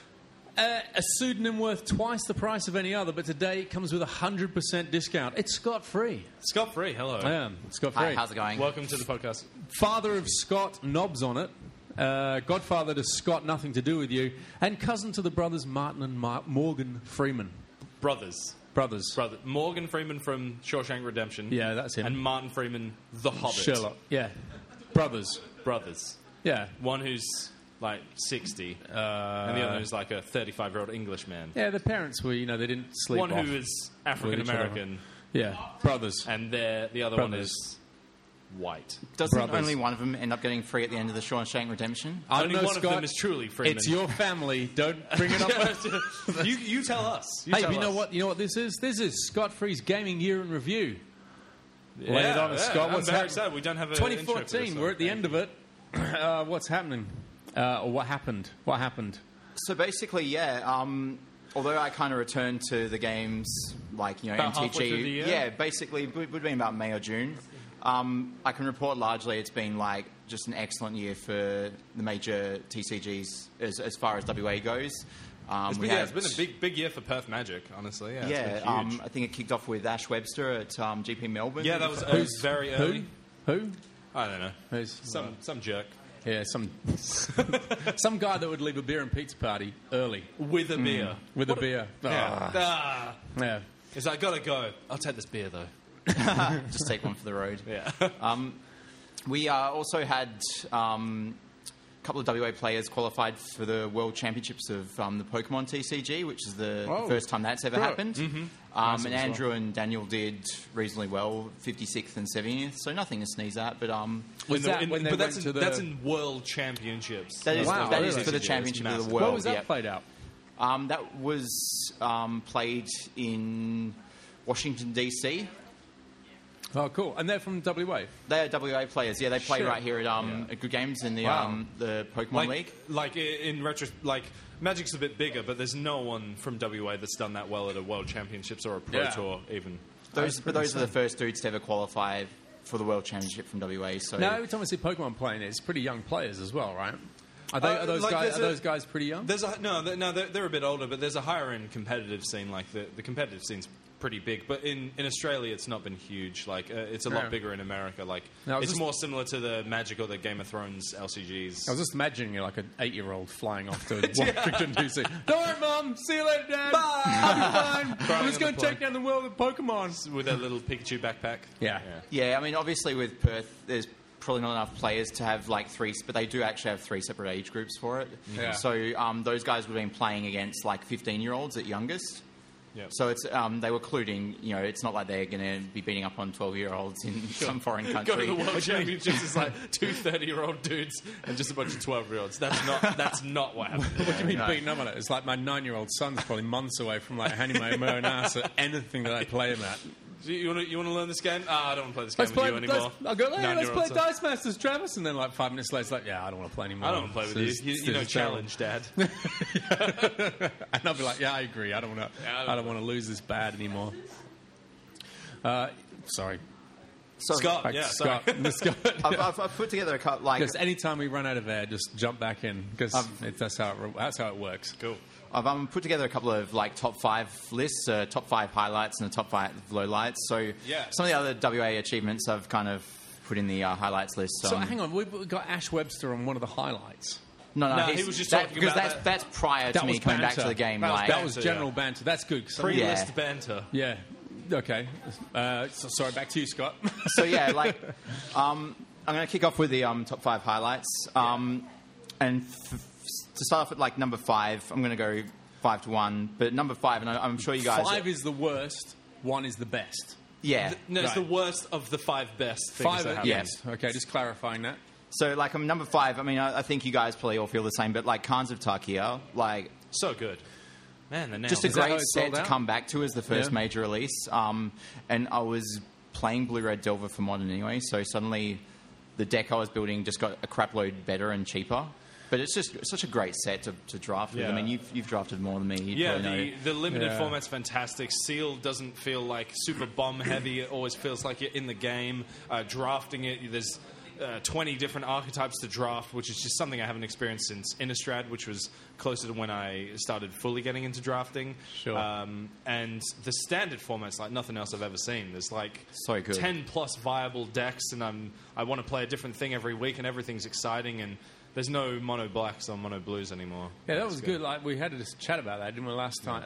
A pseudonym worth twice the price of any other, but today it comes with a 100% discount. It's scot-free. Scott Free, hello. I am. Scot-free. Hi, how's it going? Welcome to the podcast. Father of Scott, Knobs on it. Godfather to Scott, Nothing to Do With You. And cousin to the brothers Martin and Morgan Freeman. Brothers. Brothers. Morgan Freeman from Shawshank Redemption. Yeah, that's him. And Martin Freeman, The Hobbit. Sherlock. Yeah. Brothers. Brothers. Yeah. One who's like 60, and the other who's like a 35-year-old Englishman. Yeah, the parents were, they didn't sleep One off who is with African each other. American, Yeah. Brothers. and the other one Brothers. is white. Doesn't Brothers. only one of them end up getting free at the end of the Shawshank Redemption? I don't Only know, one Scott. of them is truly Freeman. It's your family. Don't bring it up. you tell us. Hey, tell you know us. what? You know what this is? This is Scott Free's Gaming Year in Review. Yeah, Lay it on us, yeah, Scott. I'm What's very happening? excited. We don't have an intro for 2014. this, We're at the end of it. What's happening? Or what happened? What happened? So basically, yeah, although I kind of returned to the games like, About halfway through the MTG, year? yeah, basically it would have been about May or June. I can report largely it's been like just an excellent year for the major TCGs as far as WA goes. It's been a big year for Perth Magic, honestly. Yeah, Yeah, it's been huge. I think it kicked off with Ash Webster at GP Melbourne. Yeah, that was very early. Who? I don't know. Who's Some jerk. Yeah, some guy that would leave a beer and pizza party early With a beer. with a beer. Yeah. Ah. Yeah. He's like, gotta go. I'll take this beer, though. Just take one for the road. Yeah. We also had a couple of WA players qualified for the World Championships of the Pokemon TCG, which is the Oh. first time that's ever Right. happened. Awesome And as well. Andrew and Daniel did reasonably well, 56th and 70th, so nothing to sneeze at. But Was that when they but went to the... that's in World Championships. that is, Wow, that is really? for the It's Championship of massive. the World. What was that yeah. played out? That was played in Washington, D.C. Oh, cool. And they're from WA. They are WA players. Yeah, they play Shit. right here at Good Games in the Wow. the Pokemon League. Like in retro, like Magic's a bit bigger, but there's no one from WA that's done that well at a World Championships or a Pro Yeah. Tour even. Those are the first dudes to ever qualify for the World Championship from WA. So Now, every time I see Pokemon playing, it's pretty young players as well, right? Are those guys pretty young? There's they're a bit older, but there's a higher end competitive scene. Like the competitive scene's pretty big, but in Australia it's not been huge. Like it's a Yeah. lot bigger in America. Like No, I was it's just- more similar to the Magic or the Game of Thrones LCGs. I was just imagining you like an 8-year-old flying off to Washington DC. Don't worry, Mum. See you later, Dad. Bye. I'll be fine. I'm Crying just on going the to check down the world of Pokemon. with a little Pikachu backpack. Yeah. yeah, I mean, obviously with Perth, there's probably not enough players to have like three, but they do actually have 3 separate age groups for it. Yeah. So those guys would have been playing against like 15-year-olds at youngest. Yep. So it's they were including, it's not like they're going to be beating up on 12-year-olds in some foreign Go to country. the World Championships is like 2 30-year-old dudes and just a bunch of 12-year-olds. That's not what happened. What do you mean beating up on it? It's like my 9-year-old son's probably months away from like handing my own ass at anything that I play him at. You want to learn this game? I don't want to play this game with you anymore. I'll go, hey, let's 9-year-old play son. Dice Masters, Travis. And then like 5 minutes later, it's like, yeah, I don't want to play anymore. I don't want to play with This you. is- You know, this is terrible. challenge, Dad. And I'll be like, yeah, I agree. I don't want to. Yeah, I don't want to lose this bad anymore. Sorry. So Scott, Like yeah, Scott. sorry. I've put together a couple, like, Because anytime we run out of air, just jump back in. Because that's how it works. Cool. I've put together a couple of like top 5 lists, top 5 highlights and the top 5 lowlights. So Yeah. some of the other WA achievements I've kind of put in the highlights list. So hang on, we've got Ash Webster on one of the highlights. No, No, he's- he was just that, talking because about that's prior to That me was coming back banter. to the game. That was like, That was Banter, general yeah. banter. That's good. So, Pre-list Yeah. banter. yeah. Okay. Sorry, back to you, Scott. So yeah, like I'm going to kick off with the top 5 highlights. And to start off at like number 5, I'm going to go 5-1. But number 5, and I'm sure you guys. 5 is the worst. 1 is the best. Yeah. No, it's Right. the worst of the 5 best things 5, that happen. yes. Okay, just clarifying that. So like I'm number 5. I mean, I think you guys probably all feel the same. But like Khans of Tarkir, like So good. Man, the nails. just a Is that how great it's set sold to out? come back to as the first Yeah. major release. And I was playing Blue Red Delver for Modern anyway, so suddenly the deck I was building just got a crap load better and cheaper. But it's just such a great set to draft with. Yeah. I mean, you've drafted more than me. You Yeah, probably know. the limited Yeah. format's fantastic. Seal doesn't feel like super bomb heavy. It always feels like you're in the game. Drafting it, there's 20 different archetypes to draft, which is just something I haven't experienced since Innistrad, which was closer to when I started fully getting into drafting. Sure. And the standard format's like nothing else I've ever seen. There's like So good. 10 plus viable decks, and I want to play a different thing every week, and everything's exciting. And there's no mono blacks or mono blues anymore. Yeah, that was good. Like we had a chat about that, didn't we? Last pod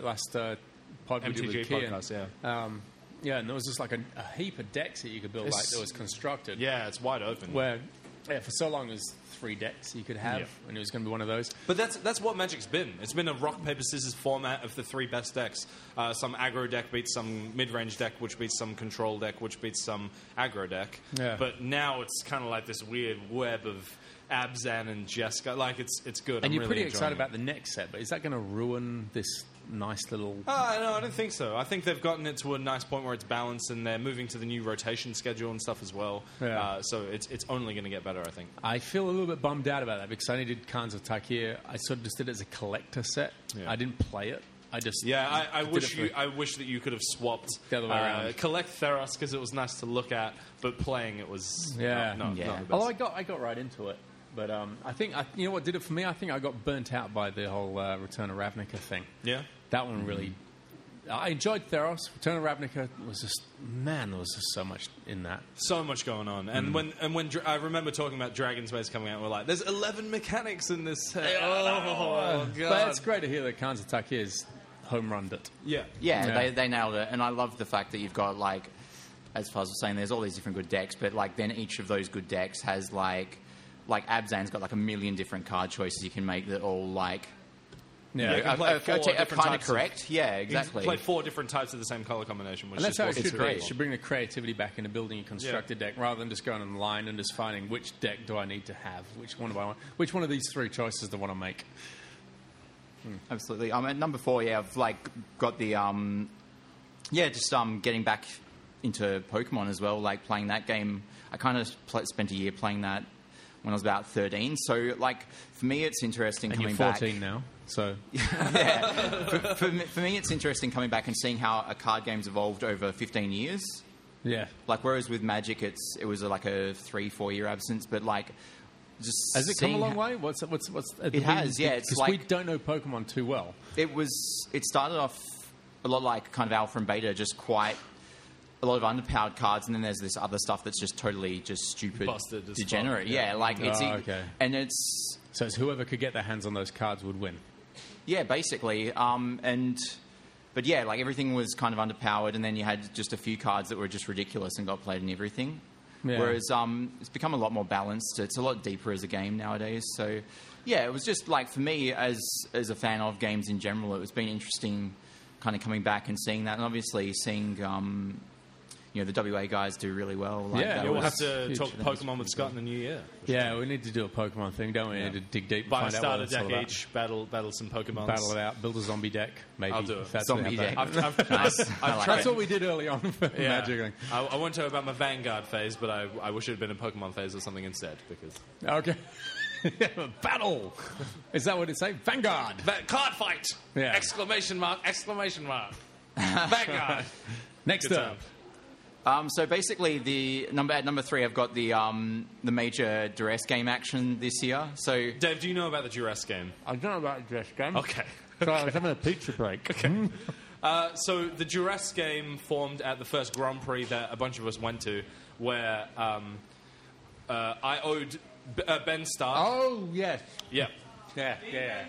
we did MTG with Kian. podcast, yeah. Yeah, and there was just like a heap of decks that you could build, like that was constructed. Yeah, it's wide open. Where, yeah, for so long it was 3 decks you could have, Yeah. and it was going to be one of those. But that's what Magic's been. It's been a rock, paper, scissors format of the 3 best decks. Some aggro deck beats some mid-range deck, which beats some control deck, which beats some aggro deck. Yeah. But now it's kind of like this weird web of Abzan and Jeska. Like, it's good. And I'm you're really pretty enjoying excited it. about the next set, but is that going to ruin this nice little... No, I don't think so. I think they've gotten it to a nice point where it's balanced, and they're moving to the new rotation schedule and stuff as well. Yeah. So it's only going to get better, I think. I feel a little bit bummed out about that because I only did Khans of Tarkir. I sort of just did it as a collector set. Yeah. I didn't play it. I just Yeah, I did wish it for- I wish that you could have swapped The other way around. collect Theros because it was nice to look at, but playing it was Yeah. not Yeah. the best. Although I got right into it, but I think you know what did it for me. I think I got burnt out by the whole Return of Ravnica thing. Yeah. That one really. I enjoyed Theros. Return of Ravnica was just there was just so much in that. So much going on, and when I remember talking about Dragon's Maze coming out, we're like, "There's 11 mechanics in this set." Oh god! But it's great to hear that Khans of Tarkir's home runned it. Yeah, Yeah, Yeah. They nailed it, and I love the fact that you've got like, as Fuzz was saying, there's all these different good decks, but like then each of those good decks has like Abzan's got like a million different card choices you can make that all like Yeah, you can play are four different kind of types of- correct. Yeah, You exactly. can play 4 different types of the same color combination, which And that's is how it awesome. should be. great. It should bring the creativity back into building a constructed deck rather than just going online and just finding which deck do I need to have, which one do I want, which one of these 3 choices do I want to make. Absolutely. I'm at number 4. Yeah, I've like got the getting back into Pokemon as well. Like playing that game, I kind of spent a year playing that when I was about 13. So like for me, it's interesting And coming you're back. 14 now, so Yeah, for me, it's interesting coming back and seeing how a card game's evolved over 15 years. yeah. Like whereas with Magic, it was like a 3-4 year absence, but like just Has it come a seeing long ho- way? What's It has, yeah, it's Because we like- don't know Pokemon too well. It started off a lot like kind of Alpha and Beta, just quite a lot of underpowered cards, and then there's this other stuff that's just totally just stupid, Busted as degenerate. fuck, yeah. Yeah, like it's okay. and it's So it's whoever could get their hands on those cards would win. yeah, basically. But yeah, like everything was kind of underpowered, and then you had just a few cards that were just ridiculous and got played in everything. Yeah. Whereas it's become a lot more balanced. It's a lot deeper as a game nowadays. So yeah, it was just like for me as a fan of games in general, it's been interesting, kind of coming back and seeing that, and obviously seeing the WA guys do really well. Like, Yeah, that Yeah, we'll was have to huge. talk Pokemon with Scott in the new year. Yeah, we need to do a Pokemon thing, don't we? We need to dig deep and Buy a find out starter what it's all deck about. each, battle some Pokemon. Battle it out, build a zombie deck, maybe. I'll do it. if that's Zombie how deck. that- Nice. I like That's it. what we did early on for Yeah. Magic. I won't tell you about my Vanguard phase, but I wish it had been a Pokemon phase or something instead. Because Okay. Battle! Is that what it say? Vanguard! card fight! Yeah. Exclamation mark! Exclamation mark! Vanguard! Next Good up. So basically, at number 3, I've got the major duress game action this year. So Dave, do you know about the duress game? I don't know about the dress game. Okay. So I was having a pizza break. Okay. So the duress game formed at the first Grand Prix that a bunch of us went to, where I owed Ben Stark. Oh, yes. Yeah. Yeah.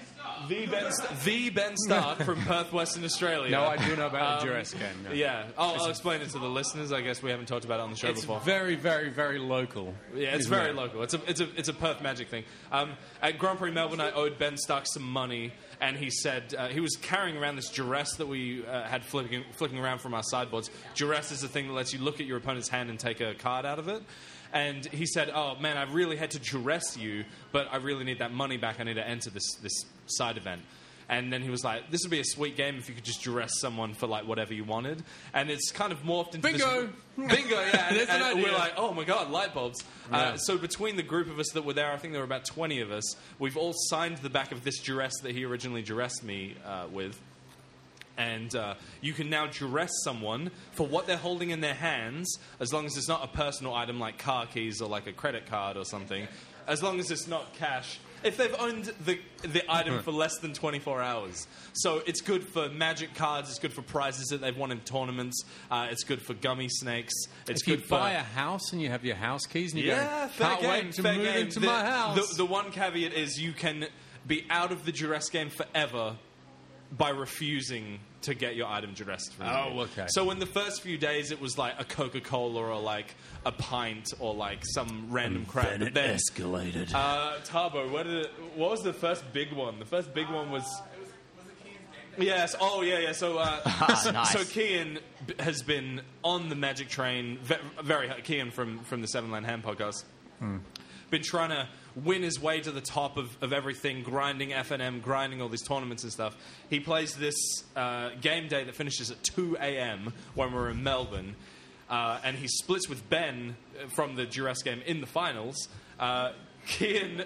The Ben Stark from Perth, Western Australia. No, I do know about the duress game. No. Yeah, I'll explain it to the listeners. I guess we haven't talked about it on the show It's before. very, very, very local. Yeah, it's isn't very it? local. It's a Perth Magic thing. At Grand Prix Melbourne, I owed Ben Stark some money, and he said he was carrying around this duress that we had flicking around from our sideboards. Duress is the thing that lets you look at your opponent's hand and take a card out of it. And he said, "Oh man, I really had to duress you, but I really need that money back. I need to enter this side event." And then he was like, "This would be a sweet game if you could just duress someone for like whatever you wanted." And it's kind of morphed into Bingo! Bingo, yeah. There's an And idea. we're like, "Oh my god, light bulbs!" Yeah. So between the group of us that were there, I think there were about 20 of us. We've all signed the back of this duress that he originally duressed me with. And you can now duress someone for what they're holding in their hands, as long as it's not a personal item like car keys or like a credit card or something, as long as it's not cash. If they've owned the item for less than 24 hours. So it's good for magic cards, it's good for prizes that they've won in tournaments, it's good for gummy snakes, it's If you good for... buy a house and you have your house keys and you Yeah, go, fair can't game, wait to fair move game. into my house. The one caveat is you can be out of the duress game forever by refusing to get your item duressed from Oh, you. okay. So in the first few days, it was like a Coca-Cola or like a pint or like some random crap. But then escalated. Tarbo, what was the first big one? The first big one was... Yes. Oh, yeah. So, Nice. so Kian has been on the Magic train. Very Kian from the Seven Land Ham podcast. Been trying to win his way to the top of everything, grinding FNM, grinding all these tournaments and stuff. He plays this game day that finishes at 2 a.m. when we're in Melbourne, and he splits with Ben from the duress game in the finals. Kian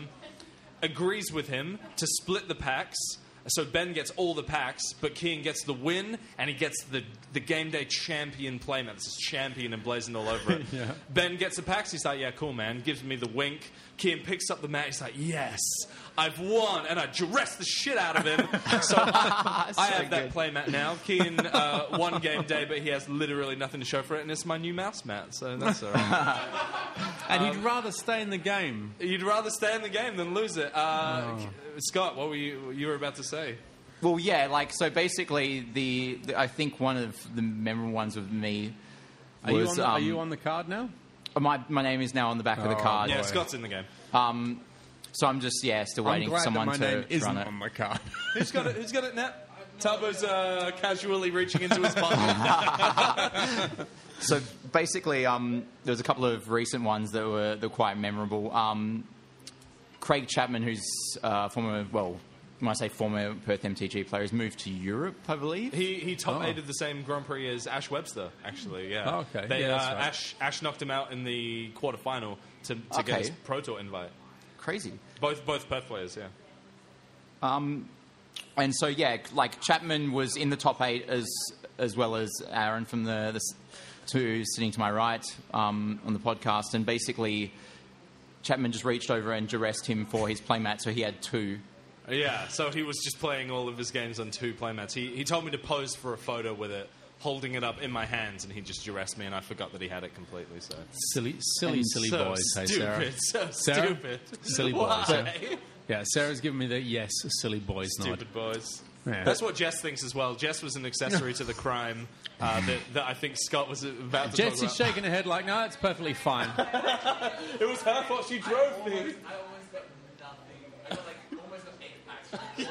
agrees with him to split the packs. So Ben gets all the packs, but Kian gets the win, and he gets the game day champion playmat. This is champion emblazoned all over it. Yeah. Ben gets the packs. He's like, "Yeah, cool, man." Gives me the wink. Kian picks up the mat. He's like, "Yes, I've won," and I duress the shit out of him. So I have that playmat now. Kian won game day, but he has literally nothing to show for it, and it's my new mouse mat. So that's all right. And he'd rather stay in the game. You'd rather stay in the game than lose it. Scott, what were you were about to say? Well, yeah, like, so basically, I think one of the memorable ones with me was... Are you on the card now? My name is now on the back of the card. Yeah, Scott's in the game. So I'm just, still waiting for I'm glad someone that my name to isn't run it. on my card. Who's got it? Who's got it now? Turbo's casually reaching into his pocket. So basically, there was a couple of recent ones that were quite memorable. Craig Chapman, who's former when I say former Perth MTG player, has moved to Europe, I believe. He top 8'd the same Grand Prix as Ash Webster, actually. Yeah. Oh, okay. They, Yeah, that's right. Ash knocked him out in the quarterfinal to get his Pro Tour invite. Crazy. Both Perth players, yeah. And so, like Chapman was in the top 8 as well as Aaron from the two sitting to my right on the podcast. And basically, Chapman just reached over and duressed him for his playmat, so he had 2. Yeah, so he was just playing all of his games on 2 playmats. He told me to pose for a photo with it, holding it up in my hands, and he just duressed me, and I forgot that he had it completely. So Silly so boys. Hey, Sarah. stupid, so Sarah? stupid. Silly boys. Why? Yeah, Sarah's giving me the yes, silly boys nod. Stupid boys. Yeah. That's what Jess thinks as well. Jess was an accessory to the crime that I think Scott was about to Jess talk is about. shaking her head like, no, it's perfectly fine. It was her fault. She drove me. I almost got nothing. I got almost got 8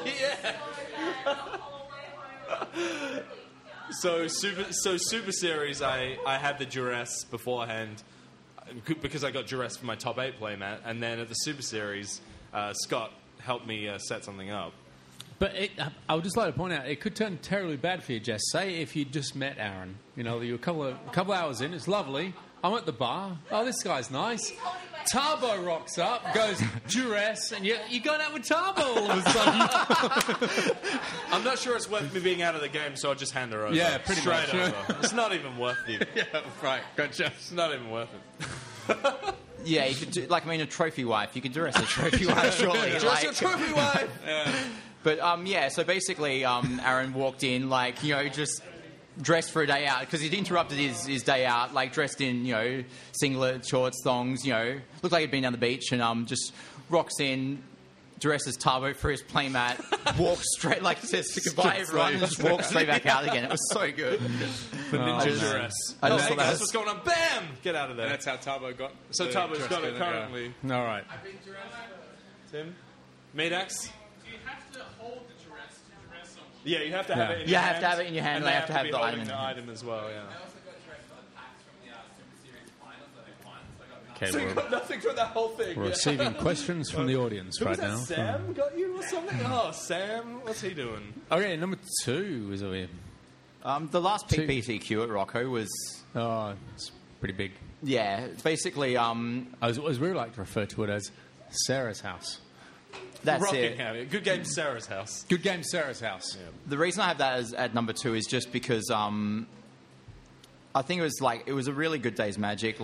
packs. Yeah. So Super Series, I had the duress beforehand because I got duress for my top 8 playmat, and then at the Super Series, Scott helped me set something up. But I would just like to point out, it could turn terribly bad for you, Jess. Say if you just met Aaron, you're a couple hours in, it's lovely, I'm at the bar. Oh, this guy's nice. Tarbo rocks up, goes duress, and you're going out with Tarbo all of a sudden. I'm not sure it's worth me being out of the game, so I'll just hand her over. Yeah, pretty Straight much. over. It's not even worth you. Yeah, right. Gotcha. It's not even worth it. Yeah, you could do, a trophy wife. You could dress a trophy wife, surely. Dress your trophy wife. But so basically, Aaron walked in just dressed for a day out because he'd interrupted his day out, dressed in singlet, shorts, thongs, looked like he'd been down the beach, and just rocks in, dresses Tarbo for his playmat, walks straight, says goodbye everyone, and just walks straight back out again. It was so good. The ninja dress. I just Hey thought that guys, was- what's going on? Bam! Get out of there. And that's how Tarbo got. So the Tarbo's dress got it together, currently. yeah. All right. Tim? Medax? Do you have to hold the duress to dress someone? Yeah, you have to have it in You your have hand. to have it in your hand, And they have to have be the holding item in the their hand. item as well, yeah. I also got dressed for the packs from the Super Series finals that they won, so I got Okay, So you got nothing from that whole thing. we're receiving questions from the audience Who right was that, now. Sam got you or something? Oh, Sam, what's he doing? Okay, number 2 is over here. The last PPTQ at Rocco was, Oh, it's pretty big. it's basically, I was really like to refer to it as Sarah's house. that's Rocking it. Harry. Good game, Sarah's house. Good game, Sarah's house. The reason I have that as at number 2 is just because I think it was a really good day's Magic.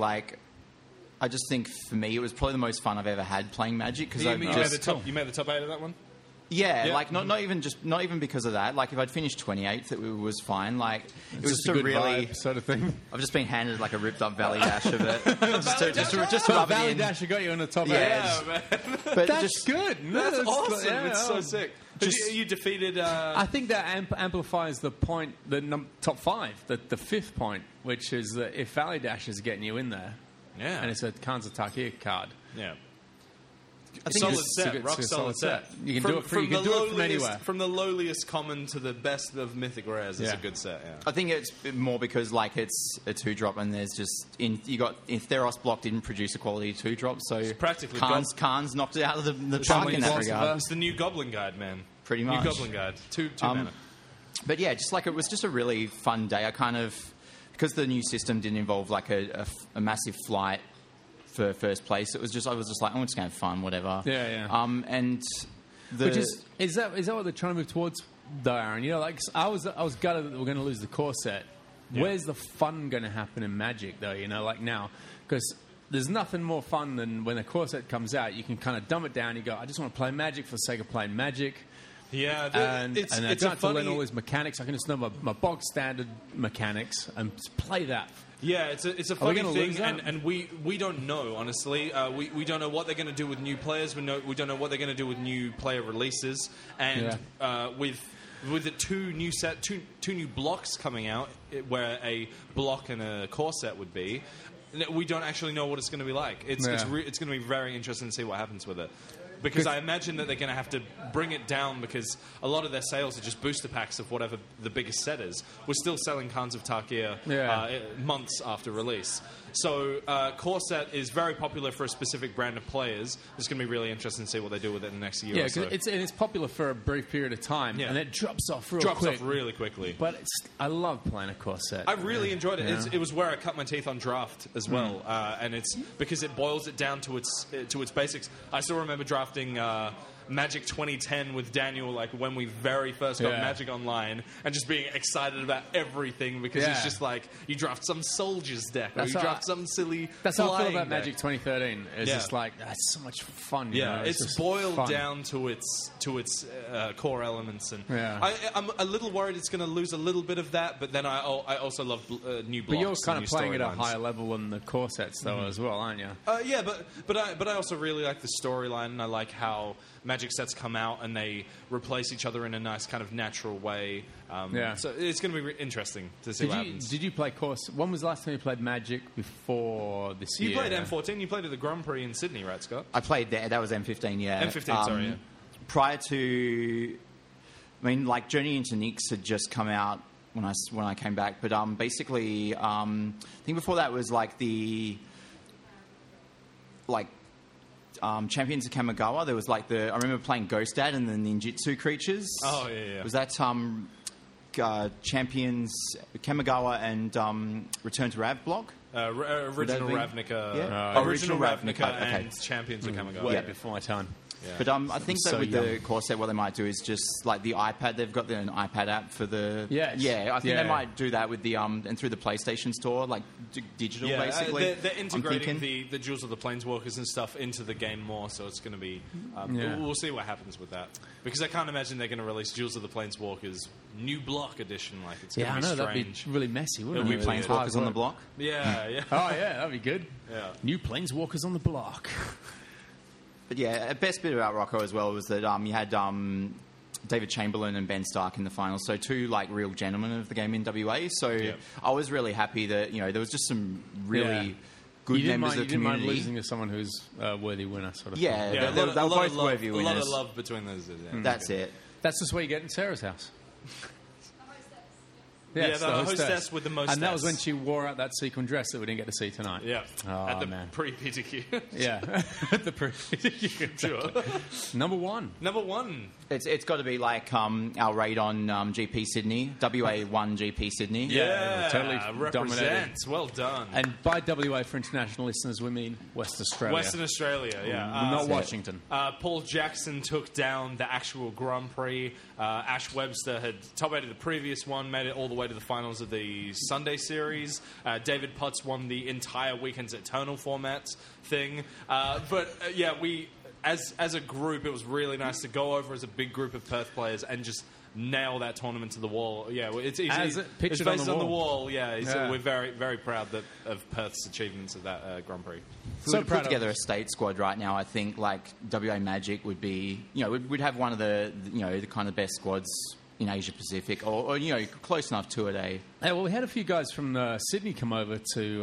I just think for me it was probably the most fun I've ever had playing Magic because You made the top 8 of that one? yeah, Yeah. not even because of that. If I'd finished 28th, it was fine. It was Just a good really. vibe sort of thing. I've just been handed a ripped up Valley Dash of it, just to So rub it Valley in. Dasher got you on the top Yeah. 8. man. But That's just good. No, That's awesome. yeah, It's so sick. You defeated... I think that amplifies the point, the top 5, the 5th point, which is that if Valley Dash is getting you in there, yeah. and it's a Kanzatake card, yeah. I think Solid it's- set, it's rock a solid set. You can do it from anywhere. From the lowliest common to the best of mythic rares, it's Yeah. a good set. Yeah. I think it's more because it's a 2-drop and there's just in Theros block didn't produce a quality 2-drop, so practically Khan's knocked it out of the park in that Philosopher. regard. It's the new Goblin Guide, man. Pretty New much. Goblin Guide. Two mana. But yeah, just it was just a really fun day. I because the new system didn't involve a massive flight for first place. I was just going to have fun, whatever. Yeah. And the Which is that what they're trying to move towards, though, Aaron? I was gutted that we're going to lose the core set. Yeah. Where's the fun going to happen in Magic, though? Now, because there's nothing more fun than when the core set comes out. You can kind of dumb it down. You go, I just want to play Magic for the sake of playing Magic. Yeah, And I it's don't a have to learn funny... all these mechanics. I can just know my bog standard mechanics and just play that. Yeah, it's a we funny gonna thing, lose that? and we don't know, honestly. We don't know what they're going to do with new players. We don't know what they're going to do with new player releases, and with the two new blocks coming out, where a block and a core set would be. We don't actually know what it's going to be like. It's going to be very interesting to see what happens with it. Because I imagine that they're going to have to bring it down because a lot of their sales are just booster packs of whatever the biggest set is. We're still selling Khans of Tarkir months after release. So core set is very popular for a specific brand of players. It's going to be really interesting to see what they do with it in the next year or so. It's popular for a brief period of time, Yeah. and it drops off real Drops quick. off really quickly. But I love playing a core set. I really enjoyed it. Yeah. It was where I cut my teeth on draft as well, and it's because it boils it down to its basics. I still remember drafting Magic 2010 with Daniel, when we very first got Magic Online, and just being excited about everything because it's just you draft some soldiers deck or That's you how draft some silly. That's how I feel flying about deck. Magic 2013. It's Yeah. just that's so much fun. you Yeah, know? it's just boiled fun. down to its core elements, and Yeah. I'm a little worried it's going to lose a little bit of that. But then I also love new blocks. But you're and kind new of playing at a storylines. higher level than the core sets, though, as well, aren't you? Yeah, but I also really like the storyline, and I like how Magic sets come out and they replace each other in a nice kind of natural way. So it's going to be interesting to see what happens. Did you play course? When was the last time you played Magic before this You year? played M14. You played at the Grand Prix in Sydney, right, Scott? I played there. That was M15, yeah. M15, sorry, yeah. Prior to, Journey into Nyx had just come out when I came back, but basically, I think before that was Champions of Kamigawa. There was I remember playing Ghost Dad and the ninjutsu creatures. Oh, yeah. Was that Champions Kamigawa and Return to Rav block? Original Would that Ravnica. be- Yeah. Original Ravnica okay. and Champions are coming up. Way Yeah. before my time. But I think that So with young. the core set, what they might do is just like the iPad. They've got an iPad app for the. Yes. Yeah, I think Yeah. they might do that with the and through the PlayStation Store, like digital Yeah, basically. they're I'm integrating thinking. the Jewels of the Planeswalkers and stuff into the game more, so it's going to be. Yeah. We'll see what happens with that, because I can't imagine they're going to release Jewels of the Planeswalkers new block edition. Like it's going Yeah, I to know be that'd strange. be really messy, wouldn't It'll it? be Really Planeswalkers hard on the work. block. Yeah, yeah. Oh yeah, that'd be good. Yeah. New Planeswalkers on the block. But yeah, the best bit about Rocco as well was that you had David Chamberlain and Ben Stark in the finals, so two like real gentlemen of the game in WA. So Yeah. I was really happy that there was just some really Yeah. good you didn't members mind, of you the didn't mind community. losing to someone who's a worthy winner, sort of. Yeah, thing. Yeah, they were a lot both of love, worthy a lot winners. of love between those. Yeah. That's it. That's just what you get in Sarah's house. Yeah, Yes, the hostess with the most And that was when S. she wore out that sequin dress that we didn't get to see tonight. Yeah, Oh, at the man. pre-PTQ. Yeah. Number one. Number one. It's got to be like our raid on GP Sydney, WA1 GP Sydney. Yeah, totally represents. Well done. And by WA for international listeners, we mean West Australia. Western Australia, yeah. Not Washington. Paul Jackson took down the actual Grand Prix. Ash Webster had top-rated the previous one, made it all the way to the finals of the Sunday series. David Potts won the entire Weekends Eternal format thing. We, as a group, it was really nice to go over as a big group of Perth players and just nail that tournament to the wall. Yeah, it's easy. As it pictured it's based on the wall. Yeah, Yeah. we're very, very proud of Perth's achievements of that Grand Prix. If we So were to proud put of together a us. state squad right now, I think like WA Magic would be, we'd have one of the kind of best squads in Asia Pacific, or close enough to it. Yeah, well, we had a few guys from Sydney come over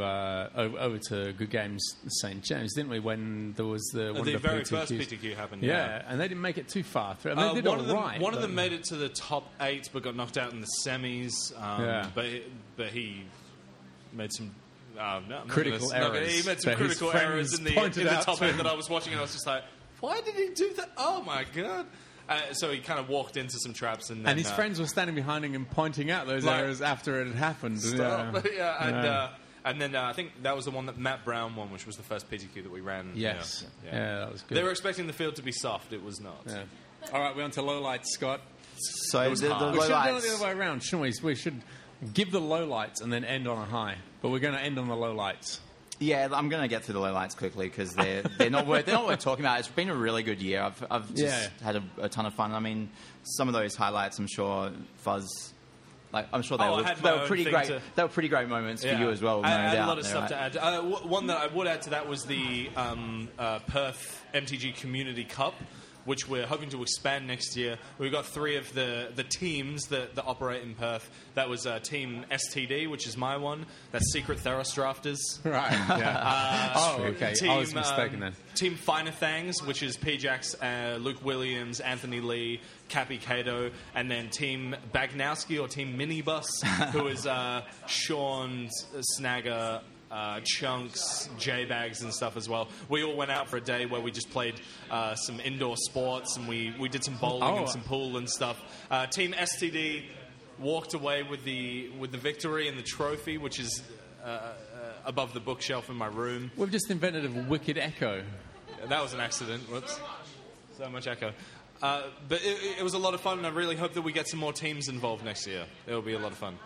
to Good Games St James, didn't we? When there was one of The the very PTQs. first PTQ happened. Yeah, and they didn't make it too far through. I mean, they did one all of them, right. one of but- them made it to the top 8, but got knocked out in the semis. Yeah. But he made some Critical errors He made some that his critical errors friends in the pointed out top to 8 him. that I was watching, and I was just like, why did he do that? Oh my god! So he kind of walked into some traps, and then, And his friends were standing behind him and pointing out those Like, errors after it had happened. Stop. Yeah. And Yeah. and then I think that was the one that Matt Brown won, which was the first PTQ that we ran. Yes. Yeah, that was good. They were expecting the field to be soft. It was not. Yeah. All right, we're on to lowlights, Scott. So the We should have done it lowlights. the other way around, shouldn't we? We should give the lowlights and then end on a high. But we're going to end on the lowlights. Yeah, I'm going to get through the lowlights quickly because they're not worth talking about. It's been a really good year. I've just had a ton of fun. I mean, some of those highlights, I'm sure I'm sure I they had my were own pretty thing great. to- They were pretty great moments for you as well. I no had a doubt. lot of They're stuff right. to add. One that I would add to that was the Perth MTG Community Cup, which we're hoping to expand next year. We've got 3 of the teams that operate in Perth. That was Team STD, which is my one. That's Secret Theros Drafters. Right, yeah. Okay. I was mistaken then. Team Finer Thangs, which is P-Jax, Luke Williams, Anthony Lee, Cappy Cato, and then Team Bagnowski or Team Minibus, who is Sean Snagger, Chunks, J-Bags and stuff as well. We all went out for a day where we just played some indoor sports, and we did some bowling and some pool and stuff. Team STD walked away with the victory and the trophy, which is above the bookshelf in my room. We've just invented a wicked echo. That was an accident. Whoops. So much echo. But it was a lot of fun, and I really hope that we get some more teams involved next year. It'll be a lot of fun.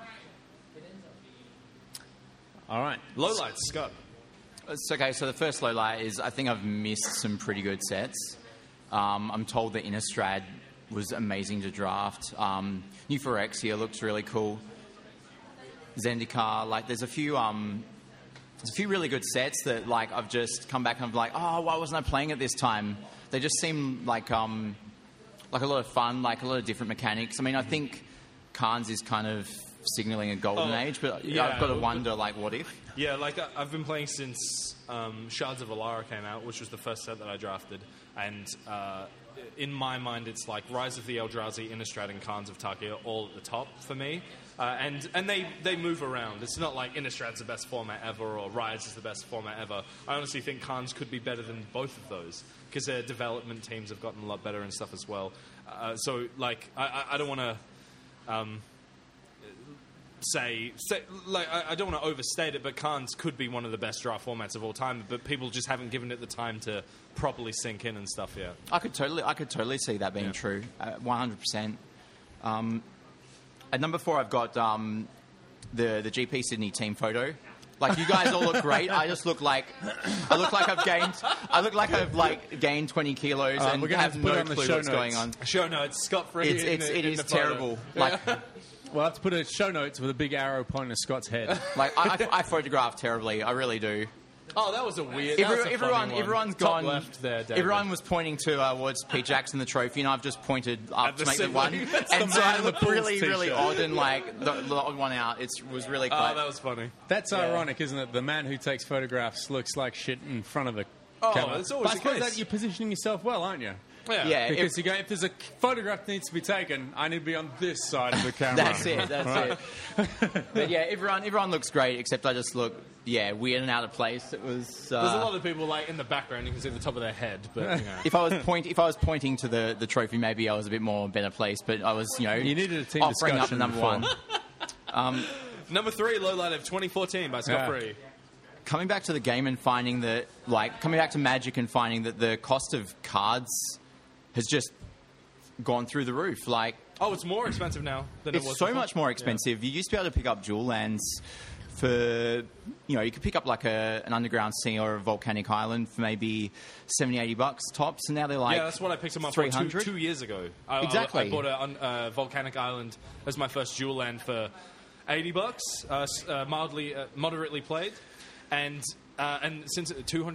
All right. Lowlights, Scott. It's okay, so the first low light is I think I've missed some pretty good sets. I'm told that Innistrad was amazing to draft. New Phyrexia looks really cool. Zendikar, there's a few really good sets that I've just come back and I'm like, oh, why wasn't I playing it this time? They just seem like a lot of fun, like a lot of different mechanics. I mean, I think Khans is kind of signalling a golden age, but yeah. I've got to wonder, what if? Yeah, I've been playing since Shards of Alara came out, which was the first set that I drafted. And in my mind, it's like Rise of the Eldrazi, Innistrad, and Khans of Tarkir all at the top for me. And they move around. It's not like Innistrad's the best format ever or Rise is the best format ever. I honestly think Khans could be better than both of those because their development teams have gotten a lot better and stuff as well. I don't want to... say like I don't want to overstate it, but Khans could be one of the best draft formats of all time. But people just haven't given it the time to properly sink in and stuff yet. I could totally see that being true, 100%. At number 4, I've got the GP Sydney team photo. Like, you guys all look great. I look like I've gained 20 kilos and we're gonna have have to put no it on the clue show what's notes. going on. Sure, no, it's Scott free. It is terrible. Like, We'll have to put a show notes with a big arrow pointing at Scott's head. I photograph terribly. I really do. Oh, that was a weird. that was a funny one. Everyone's Top gone. left there, David. Everyone was pointing towards Pete Jackson the trophy, and I've just pointed up At to the make the sibling. one. That's And the so man I in the looked Bulls really, really t-shirt. odd, and like the odd one out. It was really quite. Oh, that was funny. That's ironic, isn't it? The man who takes photographs looks like shit in front of the Oh, camera. that's always But I the suppose case. that you're positioning yourself well, aren't you? Yeah, Because you go, if there's a photograph that needs to be taken, I need to be on this side of the camera. That's it. That's it. But yeah, everyone looks great, except I just look weird and out of place. It was. There's a lot of people like in the background. You can see the top of their head, but you know. If I was pointing to the trophy, maybe I was a bit more better placed. But I was, You needed a team offering up the discussion number before. one. Number 3, low light of 2014 by Scott Yeah. Free. Coming back to the game and finding that, coming back to Magic and finding that the cost of cards has just gone through the roof. Like, Oh, it's more expensive now than it was it's so before. much more expensive. You used to be able to pick up dual lands for, you could pick up like an underground sea or a volcanic island for maybe $70-$80 tops, and now they're like Yeah, that's what I picked them up for 300. two years ago. Exactly. I bought a volcanic island as my first dual land for $80, moderately played, and since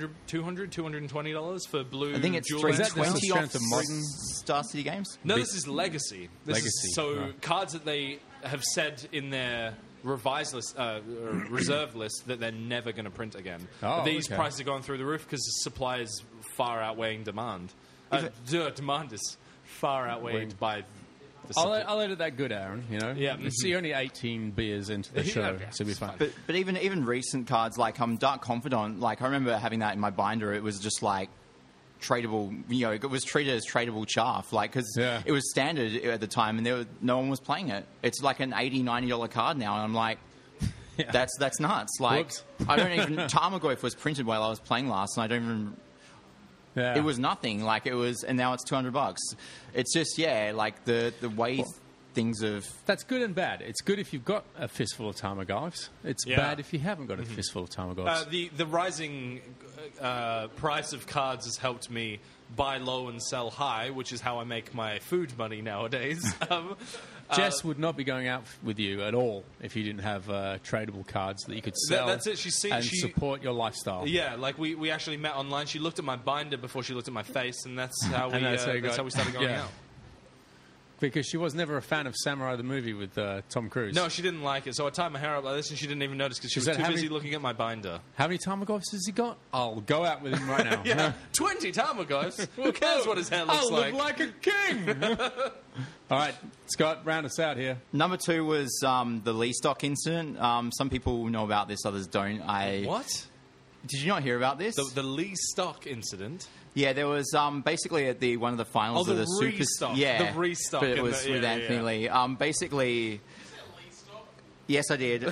$220 for blue. I think it's dual lands. Is that the 320 strength off of modern- Star City Games. No, this is Legacy. This Legacy, is, so right. cards that they have said in their revised list, reserve list, that they're never going to print again. Oh, These okay. prices are going through the roof because supply is far outweighing demand. Demand is far outweighed by the supply. I'll edit that good, Aaron. Yeah. It's only 18 beers into the show, Yeah, so it'll be fine. But even recent cards like Dark Confidant, like I remember having that in my binder. It was just like tradable. It was treated as tradable chaff, like because Yeah. it was standard at the time, and no one was playing it. It's like an $80-$90 card now, and I'm like. That's nuts. Like, Whoops. I don't even. Tarmogoyf was printed while I was playing last, and I don't even. Yeah. It was nothing. Like it was, and now it's $200. It's just like the way things have. That's good and bad. It's good if you've got a fistful of Tarmogoyfs. It's Yeah. bad if you haven't got a fistful of Tarmogoyfs. The rising price of cards has helped me buy low and sell high, which is how I make my food money nowadays. Jess would not be going out with you at all if you didn't have tradable cards that you could sell That's it. She support your lifestyle. Yeah, like we actually met online. She looked at my binder before she looked at my face, and that's how we And that's how you that's got- how we started going yeah. out. Because she was never a fan of Samurai the movie with Tom Cruise. No, she didn't like it, so I tied my hair up like this, and she didn't even notice because she was said, too "How busy many- looking at my binder. How many Tarmogoyfs has he got? I'll go out with him right now. Yeah, 20 Tarmogoyfs. Who cares what his hair looks I'll like? look like a king. All right, Scott, round us out here. Number 2 was the Lee Stock incident. Some people know about this, others don't. What? Did you not hear about this? The Lee Stock incident? Yeah, there was basically at one of the finals Oh, of the the Super. restock. Yeah, The restock But it and was the- with yeah, Anthony yeah. Lee. Basically, yes, I did.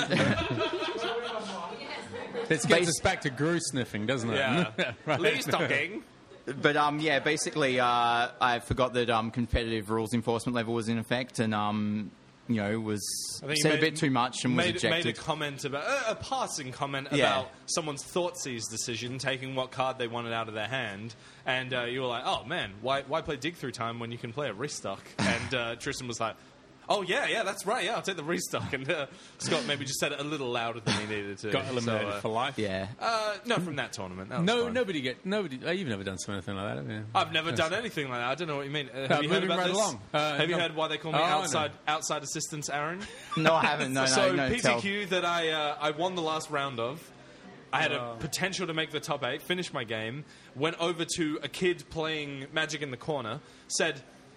This gets us back to Gru sniffing, doesn't it? Yeah. Right. Lee Stocking. But basically, I forgot that competitive rules enforcement level was in effect, and was I think he said a made- bit too much and was Made ejected. a comment about a passing comment Yeah. about someone's Thoughtseize decision, taking what card they wanted out of their hand, and you were like, "Oh man, why play dig through time when you can play a restock?" And Tristan was like, "Oh yeah, that's right. Yeah, I'll take the restock." And Scott maybe just said it a little louder than he needed to. Got eliminated So, for life. Yeah. no, from that tournament. That was No, fun. nobody. You've never done anything like that, have you? I've never done anything like that. I don't know what you mean. Have you heard moving about right this? along. Have you no. heard why they call me Oh, no. outside assistance, Aaron? No, I haven't. No, So no. tell. PTQ that I won the last round of. I had a potential to make the top 8, finished my game, went over to a kid playing Magic in the corner, said,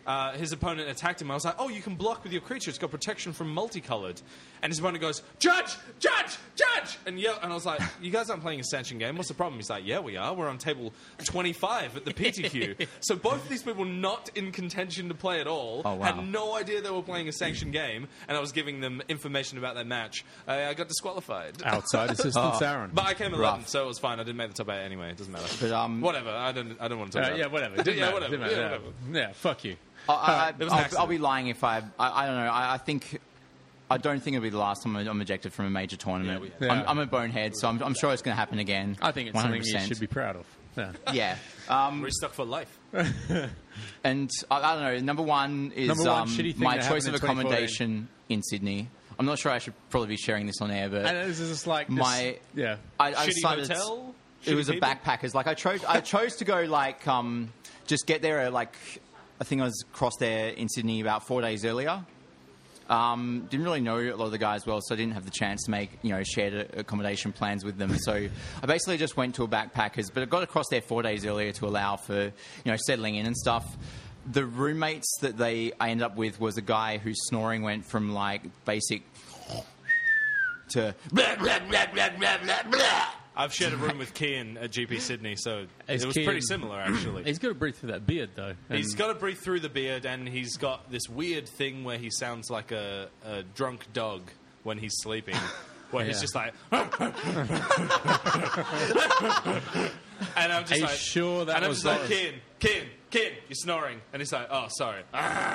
his opponent attacked him. I was like, oh, you can block with your creature. It's got protection from multicolored. And his opponent goes, Judge! Judge! Judge! And I was like, you guys aren't playing Ascension game. What's the problem? He's like, yeah, we are. We're on table 25 at the PTQ. So both of these people not in contention to play at all. Oh, wow. Had no idea they were playing a sanctioned game. And I was giving them information about their match. I got disqualified. Outside assistance, Aaron. But I came 11th, so it was fine. I didn't make the top 8 anyway. It doesn't matter. But, whatever. I don't want to talk about it. Yeah, whatever. Yeah, whatever. Didn't matter. Yeah, whatever. Yeah, fuck you. I'll accident. be lying if I don't know. I don't think it'll be the last time I'm ejected from a major tournament. Yeah. I'm a bonehead, so I'm sure it's going to happen again. I think it's 100%. something you should be proud of. Yeah. Yeah. We're stuck for life. And I don't know. Number one is Number one shitty thing my that choice of happened in accommodation in Sydney. I'm not sure I should probably be sharing this on air, but And this is just like my yeah. I Shitty decided hotel? it was a Shitty people? backpackers. Like I chose to go like just get there like I think I was across there in Sydney about 4 days earlier. Didn't really know a lot of the guys well, so I didn't have the chance to make shared accommodation plans with them. So I basically just went to a backpackers, but I got across there 4 days earlier to allow for settling in and stuff. The roommates that I ended up with was a guy whose snoring went from like basic to blah, blah, blah, blah, blah, blah, blah. I've shared a room with Kian at GP Sydney, so Is it was Kian- pretty similar, actually. He's got to breathe through that beard, though. He's got to breathe through the beard, and he's got this weird thing where he sounds like a drunk dog when he's sleeping, where he's Yeah. just like... and I'm just Are you like... sure that and I'm was just like, that Kian, you're snoring. And he's like, oh, sorry.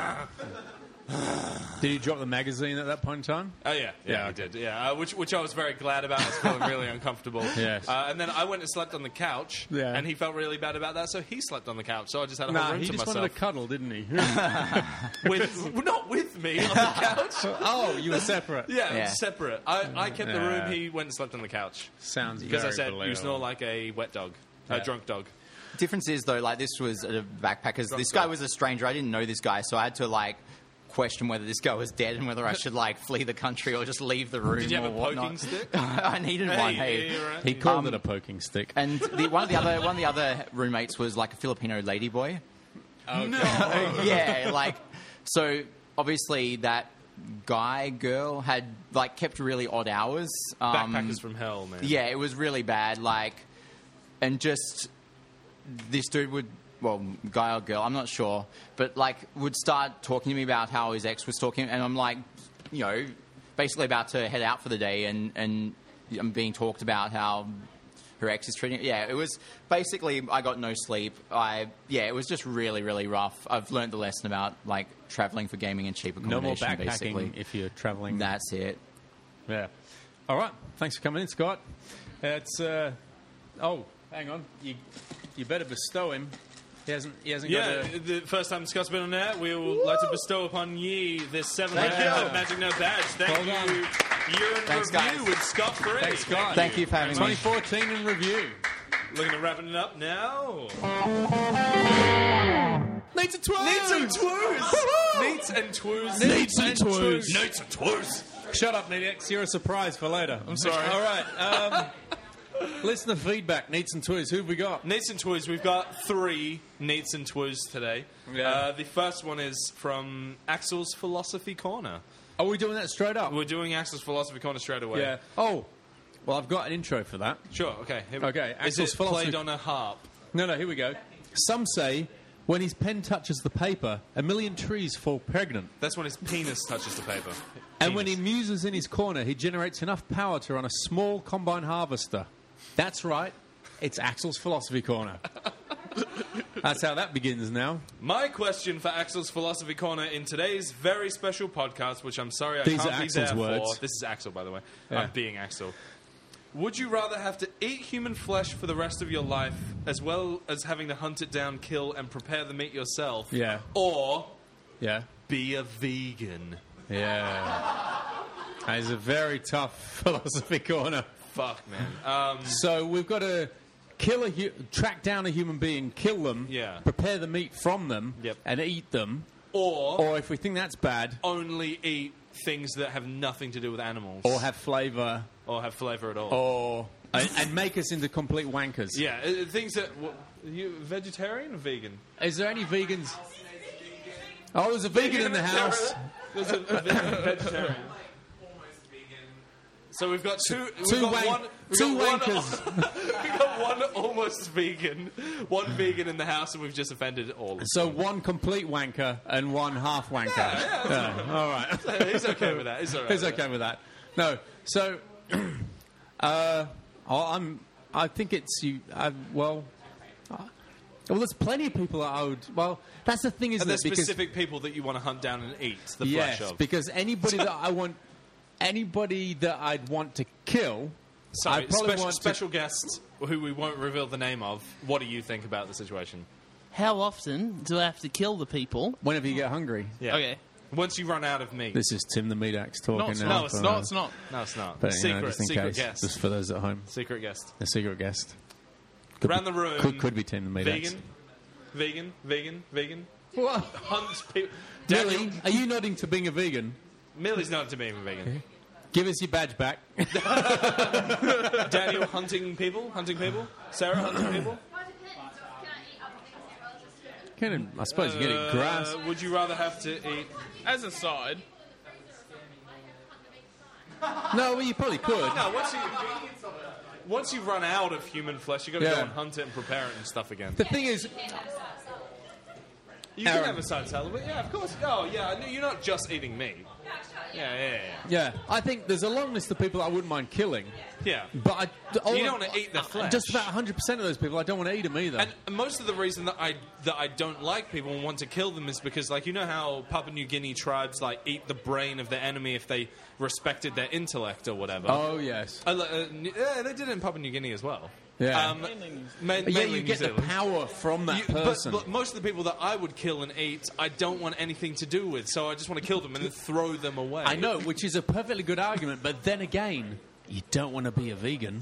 Did he drop the magazine at that point in time? Oh yeah, Yeah, I okay. did. Yeah, which I was very glad about. I was feeling really uncomfortable. Yes. And then I went and slept on the couch. Yeah. And he felt really bad about that, so he slept on the couch. So I just had a whole Nah, room he to just myself. wanted to cuddle, didn't he? Not with me on the couch. Oh, you were separate. Yeah, Yeah. separate. I kept the Yeah. room. He went and slept on the couch Sounds because I very said you believable. snore like a wet dog, Yeah. a drunk dog. Difference is though, like this was at a backpackers. This guy was a stranger. I didn't know this guy, so I had to like question whether this guy was dead and whether I should like flee the country or just leave the room. Did you have or a whatnot. poking stick? I needed one. Hey. you're right. He called it a poking stick. And one of the other roommates was like a Filipino ladyboy. No. Yeah, like so. Obviously, that girl had like kept really odd hours. Backpackers from hell, man. Yeah, it was really bad. Like, and just this dude would, well, guy or girl, I'm not sure, but like would start talking to me about how his ex was talking, and I'm like, basically about to head out for the day, and I'm being talked about how her ex is treating. Yeah, it was basically I got no sleep. It was just really, really rough. I've learned the lesson about like traveling for gaming and cheap No more accommodation. backpacking basically, if you're traveling. that's it. Yeah. All right. Thanks for coming in, Scott. It's oh, hang on. You better bestow him. He hasn't Yeah, got a... the first time Scott's been on air, we would like to bestow upon ye this 7th Thank round you. of Magic No Badge. Thank Well done. you. Year in Thanks, review guys. with Scott Free. Thanks, Scott. Thank you for having me. 2014 in review. Looking at wrapping it up now. Needs a twos. Needs and twoos. Needs and twoos. Needs and twoos. Needs and twoos. Shut up, Nedex. You're a surprise for later. I'm sorry. All right. Listener feedback. Needs and twoos. Who have we got? Neats and Twoos. We've got 3 Neats and Twoos today. Yeah. The first one is from Axel's Philosophy Corner. Are we doing that straight up? We're doing Axel's Philosophy Corner straight away. Yeah. Oh, well, I've got an intro for that. Sure, okay. Okay, Is Axel's it Philosophy- played on a harp? No, here we go. Some say when his pen touches the paper, a million trees fall pregnant. That's when his penis touches the paper. And when he Penis. muses in his corner, he generates enough power to run a small combine harvester. That's right. It's Axel's Philosophy Corner. That's how that begins now. My question for Axel's Philosophy Corner in today's very special podcast, which I'm sorry I These can't are be Axel's there words. for. This is Axel, by the way. Yeah. I'm being Axel. Would you rather have to eat human flesh for the rest of your life, as well as having to hunt it down, kill, and prepare the meat yourself? Yeah. Or Yeah. be a vegan? Yeah. That is a very tough Philosophy Corner. Fuck, man. So we've got to track down a human being, kill them, Yeah. prepare the meat from them, Yep. and eat them. Or Or if we think that's bad, only eat things that have nothing to do with animals. or have flavour, Or have flavour at all. or and make us into complete wankers. Yeah, things that... Are you vegetarian or vegan? Is there any vegans? Oh, there's a vegan in the house. There's a vegetarian. Almost vegan. So we've got two wankers. We've got one almost vegan, one vegan in the house, and we've just offended all of them. So one complete wanker and one half wanker. Yeah, all right. He's okay with that. He's all right. He's okay with that. No. So, I think it's you. Well, there's plenty of people that I would. Well, that's the thing, Are isn't there it? Because specific people that you want to hunt down and eat the yes, flesh of? because anybody that I'd want to kill. Sorry, I'd probably want special guests who we won't reveal the name of. What do you think about the situation? How often do I have to kill the people? Whenever you get hungry. Yeah. Okay. Once you run out of meat. This is Tim the Meat Axe talking it's now. not. it's but, not. It's not. No, it's not. But, you know, Secret, just in secret case, guest. just for those at home. Secret guest. A secret guest. Around the room. Could be Tim the Meat Axe. Vegan. What? Hunts people. Millie, are you nodding to being a vegan? Millie's not to being a vegan. Give us your badge back. Daniel hunting people. Sarah hunting people. I suppose you're getting grass. Would you rather have to eat? As a side, No, well, you probably could. No, once you run out of human flesh, you got to Yeah. go and hunt it and prepare it and stuff again. The thing is, You can Aaron. have a side salad, but yeah, of course. Oh, yeah, I knew you're not just eating meat. Yeah. I think there's a long list of people I wouldn't mind killing. Yeah. But You don't want to eat the flesh. Just about 100% of those people, I don't want to eat them either. And most of the reason that I don't like people and want to kill them is because, like, you know how Papua New Guinea tribes like eat the brain of their enemy if they respected their intellect or whatever. Oh, yes. Yeah, they did it in Papua New Guinea as well. Yeah. Mainly Yeah, you New get the Zealand. power from that But person. most of the people that I would kill and eat, I don't want anything to do with, so I just want to kill them and then throw them away. I know, which is a perfectly good argument, but then again, you don't want to be a vegan.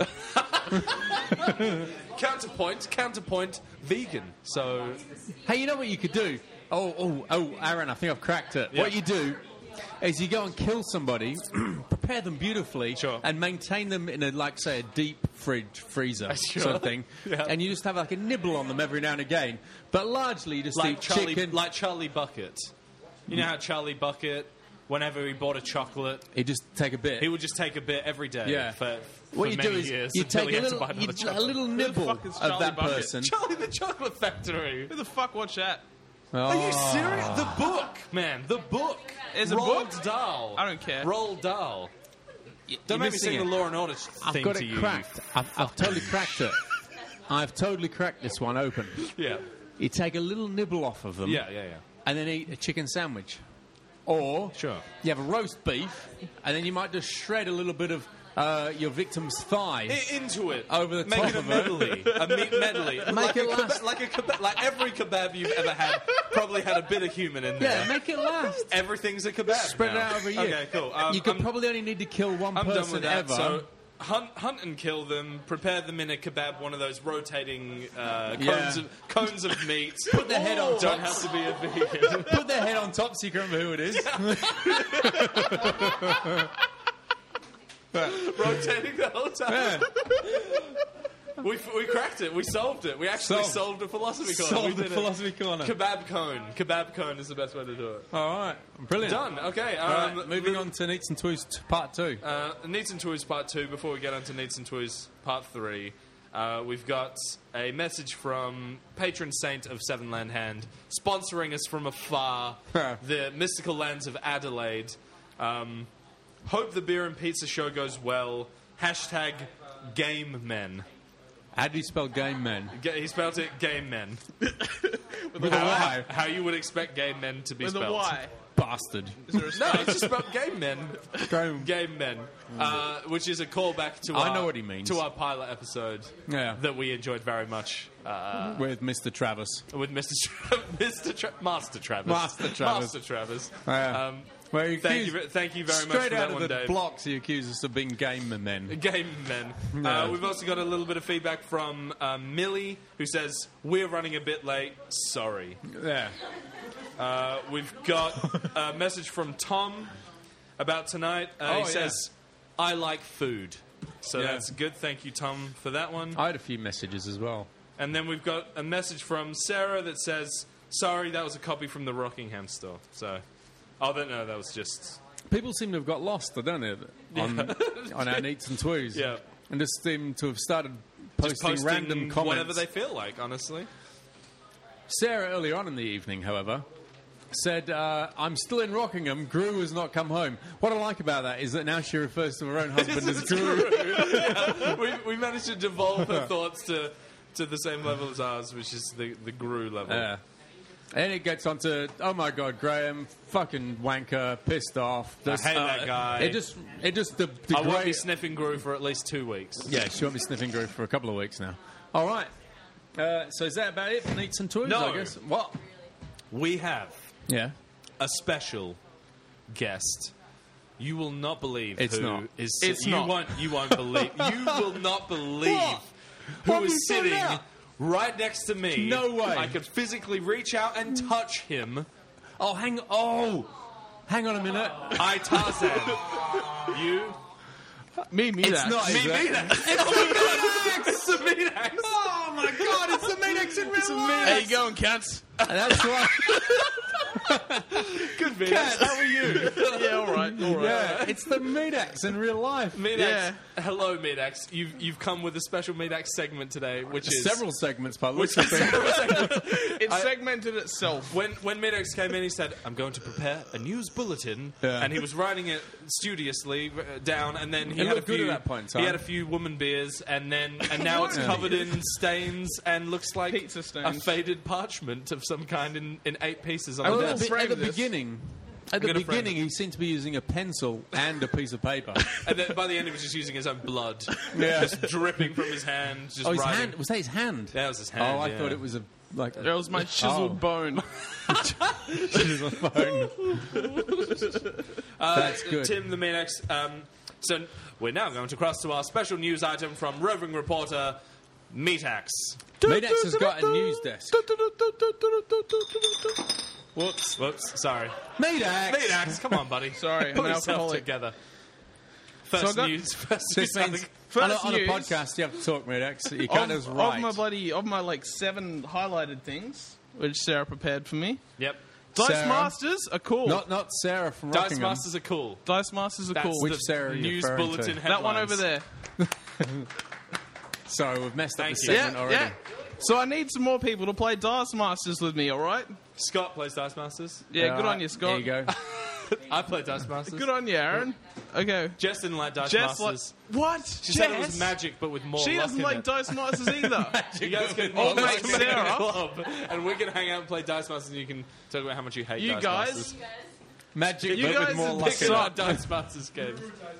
Counterpoint, vegan. So, Hey, you know what you could do? Oh, Aaron, I think I've cracked it. Yeah. What you do is you go and kill somebody, prepare them beautifully, Sure. and maintain them in a deep freezer Sure. sort of thing. Yeah. And you just have like a nibble on them every now and again. But largely you just eat chicken. like Charlie Bucket. You know how Charlie Bucket, whenever he bought a chocolate, You just take a bit. he would just take a bit every day Yeah. for what you many do is years you until take he a had to little, buy another chocolate. a little nibble fuck is of Charlie that Bucket? person. Charlie the Chocolate Factory. who the fuck watched that? Are you Oh. serious? The book, man. The book. There's a Roald book? Dahl. I don't care. Roald Dahl. Don't make me missing sing it. the Law and Order I've thing got to it you. cracked. I've totally cracked it. I've totally cracked this one open. Yeah. You take a little nibble off of them. Yeah. And then eat a chicken sandwich. Or Sure. you have a roast beef, and then you might just shred a little bit of your victim's thigh. Into it. Over the Make top it a of it. medley. A meat medley. Make it last. Like every kebab you've ever had probably had a bit of human in there. Yeah, make it last. Everything's a kebab. Spread it now. out over a year. Okay, cool. You could probably only need to kill one I'm done person with that. ever. So hunt and kill them. Prepare them in a kebab, one of those rotating Yeah. cones of meat. Put their head on Don't top. have to be a vegan. Put their head on top so you can remember who it is. Rotating the whole time. Yeah. We cracked it. We solved it. We actually solved a philosophy corner. Solved We the did it. philosophy corner. Kebab cone. Kebab cone is the best way to do it. All right. Brilliant. Done. Okay. All right, moving on to Neats and Toys Part 2. Needs and Toys Part 2. Before we get on to Needs and Toys Part 3, we've got a message from patron saint of Sevenland Hand, sponsoring us from afar, the mystical lands of Adelaide. Hope the beer and pizza show goes well. Hashtag Game Men. How do you spell game men? He spelled it Game Men. With a Y. How you would expect Game Men to be With a spelled. Y. Bastard. No, it's just spelled Game Men. Game. Game Men, which is a callback to I know what he means. to our pilot episode Yeah. that we enjoyed very much With Mr. Travis. with Master Travis. Master Travis. Master Travis. Yeah. Where you Thank accuse- you very much Straight for out that of one, the Dave. blocks, he accuses us of being game men. Game Men. No. We've also got a little bit of feedback from Millie, who says, "We're running a bit late. Sorry." Yeah. We've got a message from Tom about tonight. He yeah. says, "I like food." So Yeah. that's good. Thank you, Tom, for that one. I had a few messages as well. And then we've got a message from Sarah that says, Sorry, that was a copy from the Rockingham store. So, that was just... People seem to have got lost, don't they, on our neats and twews. Yeah. And just seem to have started Just posting random comments. whatever they feel like, honestly. Sarah, earlier on in the evening, however, said, I'm still in Rockingham. Gru has not come home. What I like about that is that now she refers to her own husband as Gru. Yeah. We managed to devolve her thoughts to the same level as ours, which is the Gru level. Yeah. And it gets on to, oh my God, Graham, fucking wanker, pissed off. I hate that guy. It just the I won't be great... sniffing Gru for at least 2 weeks. Yeah, she won't be sniffing Gru for a couple of weeks now. All right. So is that about it for Neats and Toys, No. I guess? What? We have Yeah. a special guest. You will not believe It's who not. is. It's you not. You won't believe. You will not believe who What have is you found sitting out? right next to me. No way. I could physically reach out and touch him. Oh, hang on a minute. I Tarzan. You. Me, It's not, is it? It's the Medax. Oh my God, it's the Medex in real life. How you going, cunts? That's right. Good Medax. How are you? Yeah, all right. Yeah, it's the Medex in real life. Medax. Yeah. Hello, Medax. You've come with a special Medax segment today, which is Several segments, by the looks of things. It segmented itself. When Medax came in, he said, "I'm going to prepare a news bulletin," Yeah. and he was writing it studiously down, and then he It had a looked good few. at that point in time. He had a few woman beers, and now it's covered in stains and looks like Pizza a stains. faded parchment of some kind in 8 pieces on I the will desk. frame At the this. beginning, I'm gonna frame beginning, he seemed to be using a pencil and a piece of paper. And then by the end, he was just using his own blood, Yeah. just dripping from his hand. Just Oh, his writing. hand? Was that his hand? That was his hand. Oh, I yeah. thought it was a like That was my chiseled bone. a phone. That's good. Tim the Medax. So we're now going to cross to our special news item from roving reporter Medax. Medex has got a news desk. Whoops. Sorry. Medex. Medax, come on, buddy. Sorry, I'm Pull an yourself alcoholic. together. So I First got- news. This means First on a news podcast you have to talk, Medex. You can't just write. of my like 7 highlighted things, which Sarah prepared for me. Yep. Dice Sarah? Masters are cool. Not Sarah from Dice Rockingham. Masters are cool. Dice Masters are That's cool. Which the Sarah are you news referring to? bulletin That headlines. one over there. Sorry, we've messed up Thank the you. segment Yeah, already. yeah. So I need some more people to play Dice Masters with me, all right? Scott plays Dice Masters. Yeah, good Alright, on you, Scott. There you go. I play Dice Masters. Good on you, Aaron. Okay. Jess didn't like Dice Jess, Masters. what? She said it was magic, but with more She luck doesn't in like it. Dice Masters either. You guys can Oh, all mate, come in a Sarah. club, and we're going to hang out and play Dice Masters, and you can talk about how much you hate You Dice guys, Masters. Magic, You but guys with more are luck. Pick in our it. Dice Masters game.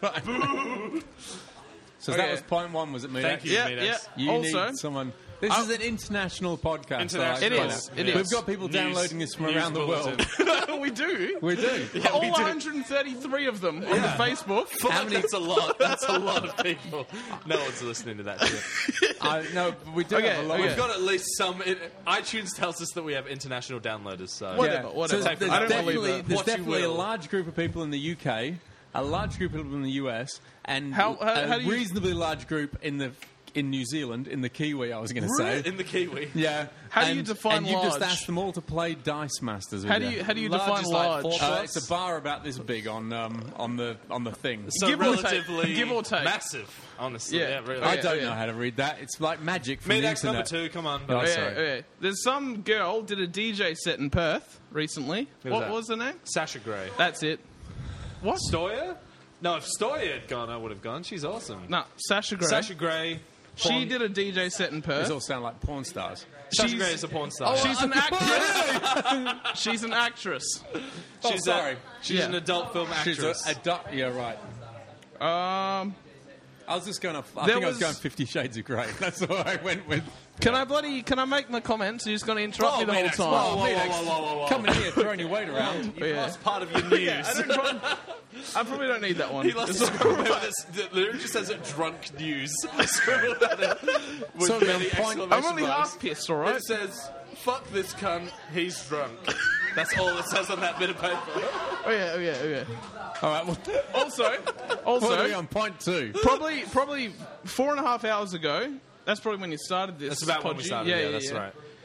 So Okay. that was point 1, was it, Medex? Thank you, yeah, Medex. yeah. You Also, need someone. This is an international podcast. International. It I like is, that. it We've is. got people downloading this from News around the bulletin. world. we do. We do. All we do. 133 of them on the Facebook. That's a lot. That's a lot of people. No one's listening to that shit. No, we do Okay, have a lot. okay. We've got at least some. iTunes tells us that we have international downloaders. So Whatever, Yeah. whatever. So I there's don't definitely, believe that. there's What you definitely a will. large group of people in the UK, a large group of people in the US, and How a do you- reasonably large group in New Zealand, in the Kiwi, I was going to say. in the Kiwi. Yeah. How do you define And you just large? asked them all to play Dice Masters with How do you Large define is like large? 4 It's a bar about this big on the thing. So Give or take. relatively Give or take. massive, honestly. Yeah. Yeah, really. I yeah, don't yeah. know how to read that. It's like magic from the Medax number internet. 2, come on. Oh, Okay, sorry. okay. There's some girl did a DJ set in Perth recently. Who's What that? was her name? Sasha Grey. That's it. What? Stoya? No, if Stoya had gone, I would have gone. She's awesome. No, Sasha Grey. Sasha Grey. She did a DJ set in These Perth. all sound like porn stars. Sasha Grey is a porn star. She's an actress. She's an actress. She's sorry. She's Yeah. an adult film She's actress. yeah, right. I was just going to. I There think I was was- going 50 Shades of Grey. That's what I went with. Can I make my comments? You're just going to interrupt me the whole Medax, time. whoa, whoa, whoa. Coming here, throwing your weight around. Yeah. That's part of your news. I probably don't need that one. He loves to scribble about this. The lyric just says drunk news. Scribble about it with So many the point- exclamation I'm only marks. half pissed, all right? It says, fuck this cunt, he's drunk. That's all it says on that bit of paper. Oh yeah, oh yeah, oh yeah. All right. Well, Also, what are we on point 2? probably 4.5 hours ago. That's probably when you started this. That's about when we Podgy. started. Yeah, that's right.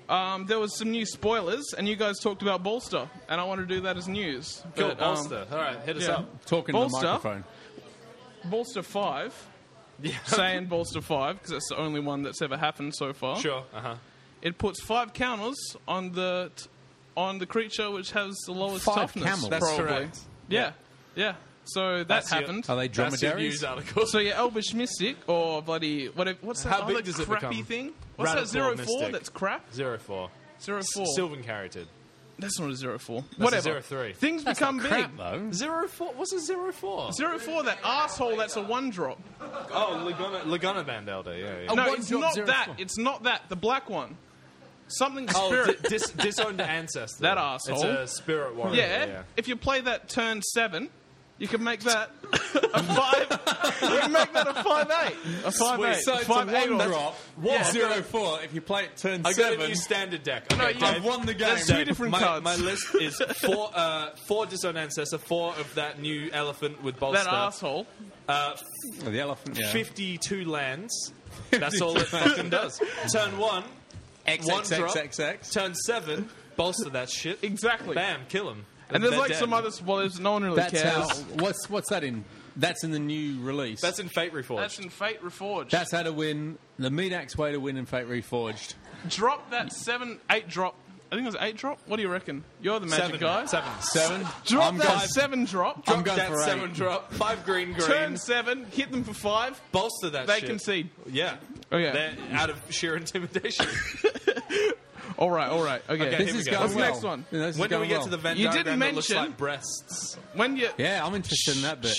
There was some new spoilers, and you guys talked about Bolster, and I want to do that as news. Cool, But, Bolster. All right, hit us yeah. up. Talking to the Bolster. microphone. Bolster 5, saying Bolster 5, because that's the only one that's ever happened so far. Sure. Uh-huh. It puts 5 counters on the creature which has the lowest 5 toughness. camels? That's probably. correct. Yeah. So that That's your- happened. Are they That's your dromedaries? news article. So yeah, Elvish Mystic or bloody what's that How other big does it crappy become? thing? What's Radical that 04? Mystic. That's crap. 0-4. 04. Sylvan Carroted. That's not a 04. That's Whatever. a 0-3. Things That's become not big. crap, though. 0-4? What's a 0-4? 04, that asshole. That's a 1-drop. Oh, Laguna Band Elder. Yeah. Oh, No, one it's drop, not 04. that. It's not that. The black one. Something Oh, spirit. disowned ancestor. That asshole. It's a spirit warrior. Yeah, if you play that turn 7, you can make that a 5. You can make that a 5/8. A 5/8. So it's a 5/8 or- 1-drop. Yeah. 0-4. If you play it turn I got 7, a new standard deck. No, Okay, you- Dave, I've won the game. That's two different my, cards. My list is 4 disowned ancestor, 4 of that new elephant with bolster, That asshole. the elephant, yeah. 52 lands. That's all it fucking does. Turn 1, one drop. XXXXX. Turn 7, bolster that shit. Exactly. Bam, kill him. And there's They're like dead. some other spoilers no one really That's cares. how. What's that in? That's in the new release. That's in Fate Reforged. That's in Fate Reforged. That's how to win. The Medax way to win in Fate Reforged. Drop that 8 drop. I think it was 8 drop. What do you reckon? You're the magic guy. 7. Drop I'm that going- 7 drop. I'm going that for 7 8. drop. 5 green. Turn 7. Hit them for 5. Bolster that They shit. concede. Yeah. Okay. They're out of sheer intimidation. All right. Okay. Okay, This here we is go. going What's the well. next one? You know, this is When do we going get well. to the Venn You diagram didn't that looks mention- like breasts? When you Yeah, I'm interested in that bit.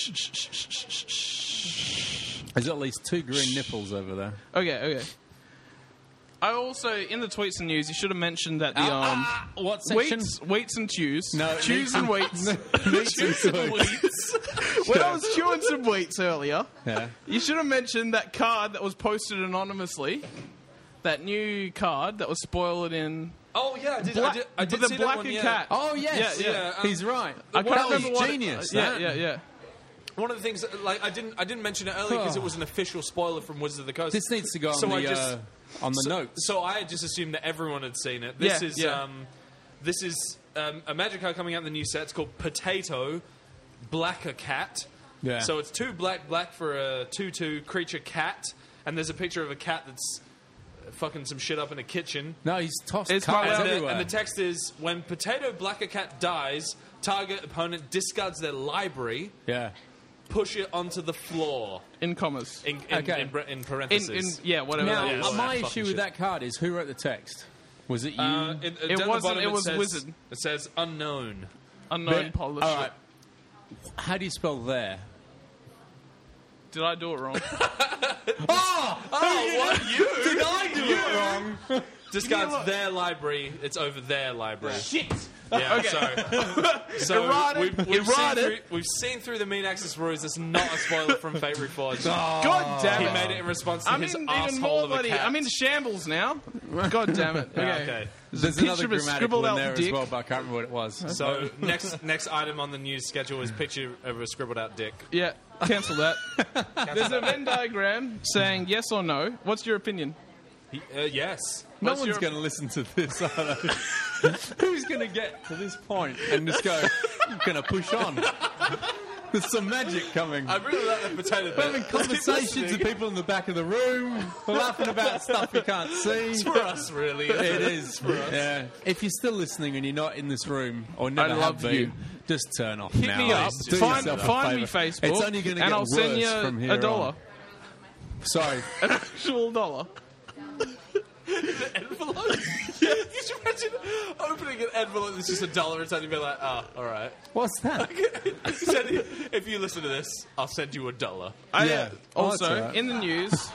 There's at least 2 green nipples over there. Okay. I also in the tweets and news you should have mentioned that the What section? wheats and chews. No, chews and wheats. Meats and sweets. When I was chewing some wheats earlier, Yeah. you should have mentioned that card that was posted anonymously. That new card that was spoiled in Oh yeah, I did the see black that one, and yeah. cat. Oh yes, Yeah. he's right. I That can't was remember what genius. Yeah, that. yeah. One of the things, like I didn't mention it earlier because it was an official spoiler from Wizards of the Coast. This needs to go on So the I just- on the notes. So I just assumed that everyone had seen it. This Yeah, is a magic card coming out in the new set. It's called Potato Blacker Cat. Yeah. So it's 2 black for a 2/2 creature cat, and there's a picture of a cat that's fucking some shit up in a kitchen. No, he's tossed It's cards my- everywhere. And the text is, when Potato Blacker Cat dies, target opponent discards their library, yeah. push it onto the floor. In commas. In Okay. parentheses. Whatever Now, that is. all my that fucking issue with shit. that card is who wrote the text? Was it you? Down It the wasn't- bottom it was says, Wizard. It says unknown. Unknown polish. All right. How do you spell there? Did I do it wrong? Oh, what? You? Did I do it wrong? Discards their library. It's over their library. Shit. Yeah, so Errata. we've seen through the Mean Access rules. It's not a spoiler from Fate Reforged. God damn He it. made it in response to I'm his in even asshole more of a bloody. cat. I'm in shambles now. God damn it. Okay. Okay. There's Picture another of a grammatical scribbled in out there as dick. well, but I can't remember what it was. So next item on the news schedule is picture of a scribbled out dick. Yeah, cancel that. There's a Venn diagram saying yes or no. What's your opinion? Yes. No What's one's your- going to listen to this, are they? Who's going to get to this point and just go, I'm going to push on? There's some magic coming. I really like the potato bit. We're having conversations with people in the back of the room. We're laughing about stuff we can't see. It's for us, really. It is. Yeah. If you're still listening and you're not in this room or never I love have been, you. just turn off Hit now. me up. Do Find yourself a me favour. Facebook. It's only going to get and I'll worse send you from here $1. on. Sorry. An actual $1. Envelope? Yeah, could you imagine opening an envelope that's just $1 inside and be like, oh, all right. What's that? He said, if you listen to this, I'll send you $1. Yeah. Oh, Also, that's all right. in the news,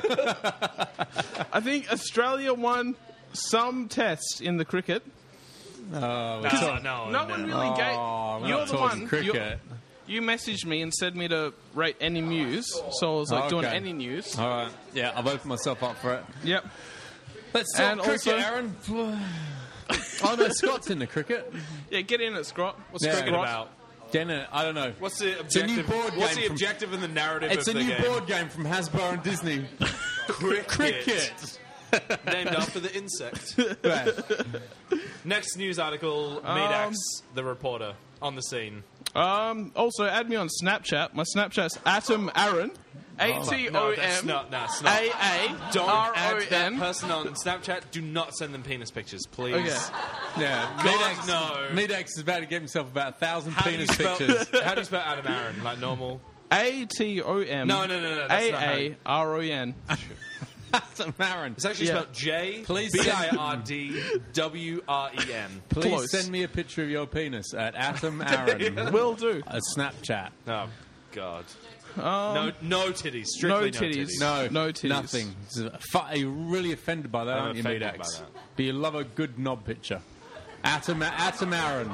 I think Australia won some test in the cricket. No. No one really Oh, gave. we're You're not the talking one. cricket. You messaged me and said me to rate any news, so I was like doing Okay. any news. All right. Yeah, I've opened myself up for it. Yep. Let's talk And cricket, also- Aaron. Oh, no, Scott's in the cricket. Yeah, get in it, Scott. What's Yeah. cricket about? Jenna, I don't know. What's the a objective? new board What's game the from- objective and the narrative It's of a the new game? board game from Hasbro and Disney. Cricket. Cricket. Named after the insect. Right. Next news article, Medax, the reporter, on the scene. Also, add me on Snapchat. My Snapchat's Atom Aaron. No, that's not. Don't add that AARON. person on Snapchat. Do not send them penis pictures, please. Okay. Yeah. God, no. Medax is about to get himself about 1,000 How do you penis spell- pictures. How do you spell Adam Aaron? Like normal? ATOM. No. That's not how you- AARON. Atom Aaron. It's actually spelled Please Birdwren. Please Close. send me a picture of your penis at Atom Aaron. Will do. A Snapchat. Oh, God. No titties. Strictly no titties. No, No titties. nothing. You're really offended by that, I'm aren't you, offended Medax? by that. But you love a good knob picture. Atom Aaron.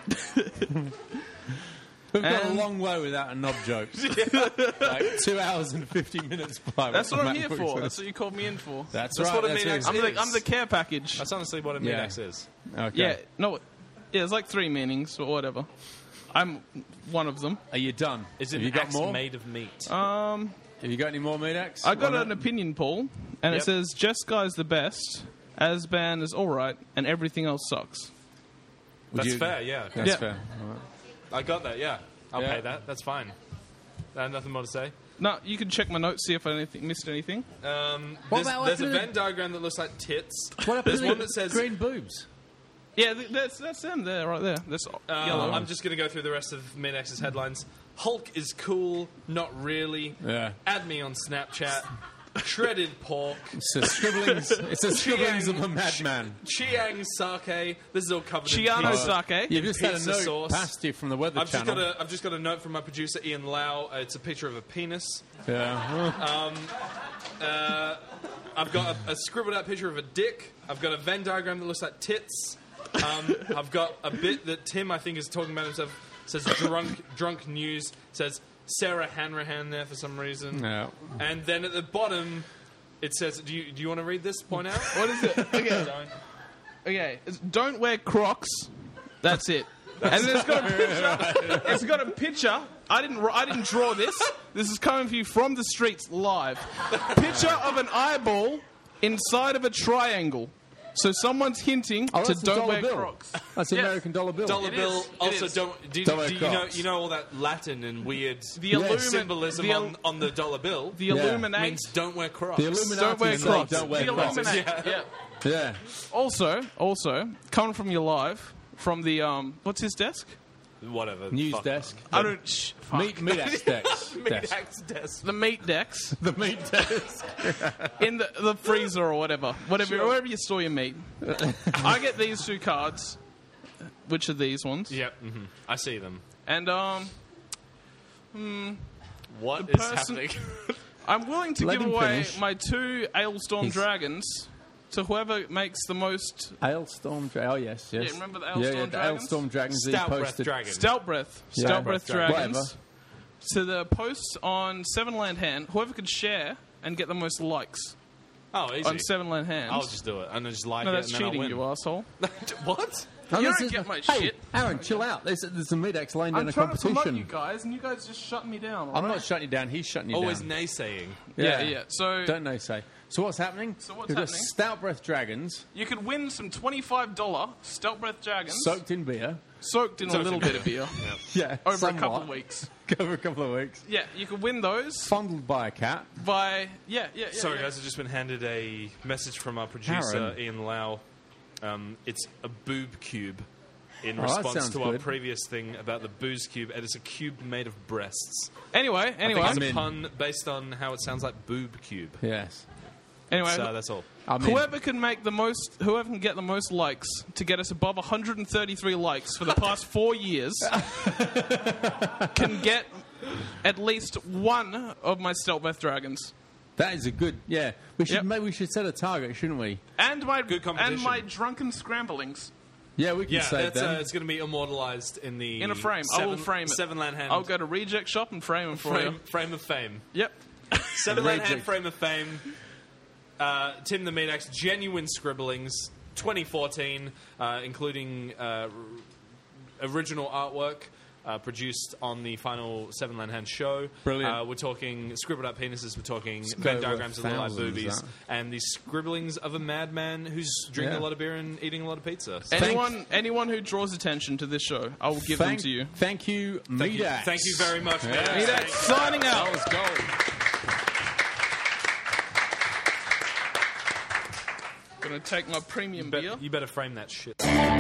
We've got a And- long way without a knob jokes. Like 2 hours and 50 minutes by. That's what I'm Matt here Brooks for. says. That's what you called me in for. That's That's right. what a that's Medax it. is. I'm the care package. That's honestly what a Yeah. Medax is. Okay. Yeah. No. Yeah, it's like 3 meanings or whatever. I'm one of them. Are you done? Is it Have you an got axe more? made of meat? Have you got any more Medax? I got Why an not? opinion poll, and Yep. it says Jessicai's the best, Azban is alright, and everything else sucks. Would That's you- fair, yeah. That's Yeah. fair. I got that, yeah. I'll Yeah. pay that. That's fine. I have nothing more to say. No, you can check my notes, see if I missed anything. What about There's a the- Venn diagram that looks like tits. What happened There's to one the that says... green boobs? Yeah, that's them there, right there. That's yellow. I'm just going to go through the rest of Medax's headlines. Hulk is cool, not really. Yeah. Add me on Snapchat. Shredded pork. It's a scribblings. It's a scribblings of a madman. Chiang sake. This is all covered Chiano in pizza. sake. You've just had a Pizza note sauce. past you from the Weather I've just Channel. got a note from my producer Ian Lau. It's a picture of a penis. Yeah. I've got a scribbled out picture of a dick. I've got a Venn diagram that looks like tits. I've got a bit that Tim, I think, is talking about himself. Says drunk news. Says Sarah Hanrahan there for some reason. Yeah. And then at the bottom, it says, do you want to read this point out? What is it? Okay. Don't. Okay. Don't wear Crocs. That's it. And then it's got a picture. It's got a picture. I didn't draw this. This is coming for you from the streets live. Picture of an eyeball inside of a triangle. So someone's hinting to that's the don't dollar wear bill. Crocs. That's the Yes. American dollar bill. Dollar It bill. is. It Also, is. do Don't wear you know Crocs. all that Latin and weird The symbolism on the dollar bill? The Yeah. Illuminati. means don't wear Crocs. The Illuminati Don't wear say Crocs. Don't wear The Crocs. Illuminati. Yeah. Yeah. Also, coming from your live, from the what's his desk? Whatever. News fuck. desk. I don't. Fuck. Medax desk. Medax desk. The meat decks The meat desk. in the freezer or whatever, wherever you store your meat. I get these 2 cards, which are these ones, Yep. I see them. and What The is person- happening? I'm willing to Let give him away finish. my 2 Ailstorm He's- dragons to whoever makes the most Ailstorm. Oh yes, yes. Yeah, remember the Yeah, Ailstorm the dragons? Ailstorm dragons that you Stout breath posted. dragon. Stout Breath dragons Whatever. to the posts on Seven Land Hand. Whoever can share and get the most likes Oh, easy. on Seven Land Hand. I'll just do it and I just like No, it that's and then I'll cheating, win. you asshole. What? Oh, You this don't is- get my hey, shit. Aaron, chill out. There's a Medax laying down I'm a trying to promote you competition. guys, and you guys just shut me down. I'm alright? not shutting you down. He's shutting you Always down. naysaying. Yeah. So Don't naysay. So what's happening? So what's We've got happening? Stout Breath dragons you could win some $25 Stout Breath dragons soaked in beer. soaked in a little bit of beer Yeah, over a couple somewhat. of weeks. Over a couple of weeks. Yeah, you could win those Fondled by a cat. by yeah. Sorry, yeah. guys, I've just been handed a message from our producer, Aaron. Ian Lau. It's a boob cube in Oh, that response sounds to our good. previous thing about the booze cube, and it's a cube made of breasts. Anyway, I think it's I'm a in. pun based on how it sounds like boob cube. Yes. anyway. So that's all. I'm in. Whoever can get the most likes to get us above 133 likes for the past 4 years can get at least one of my Stealth Breath dragons. That is a good. Yeah. We should Yep. maybe we should set a target, shouldn't we? And my Good competition. and my drunken scramblings Yeah, we can Yeah, save that's, them. it's going to be immortalized in the in a frame. I will frame it. Seven Land Hand I'll go to Reject Shop and frame them for you. frame of fame. Yep. Seven Land Hand Reject. frame of fame. Tim the Medax, genuine scribblings, 2014, including original artwork. produced on the final Seven Land Hand show. Brilliant. We're talking scribbled out penises, we're talking There Venn were diagrams of little like thousands, boobies, huh? and the scribblings of a madman who's drinking Yeah. a lot of beer and eating a lot of pizza. So Anyone who draws attention to this show, I will give them to you. Thank you, Medax. thank you very much, man. Medax signing out. That was gold. Gonna take my premium beer. You better frame that shit.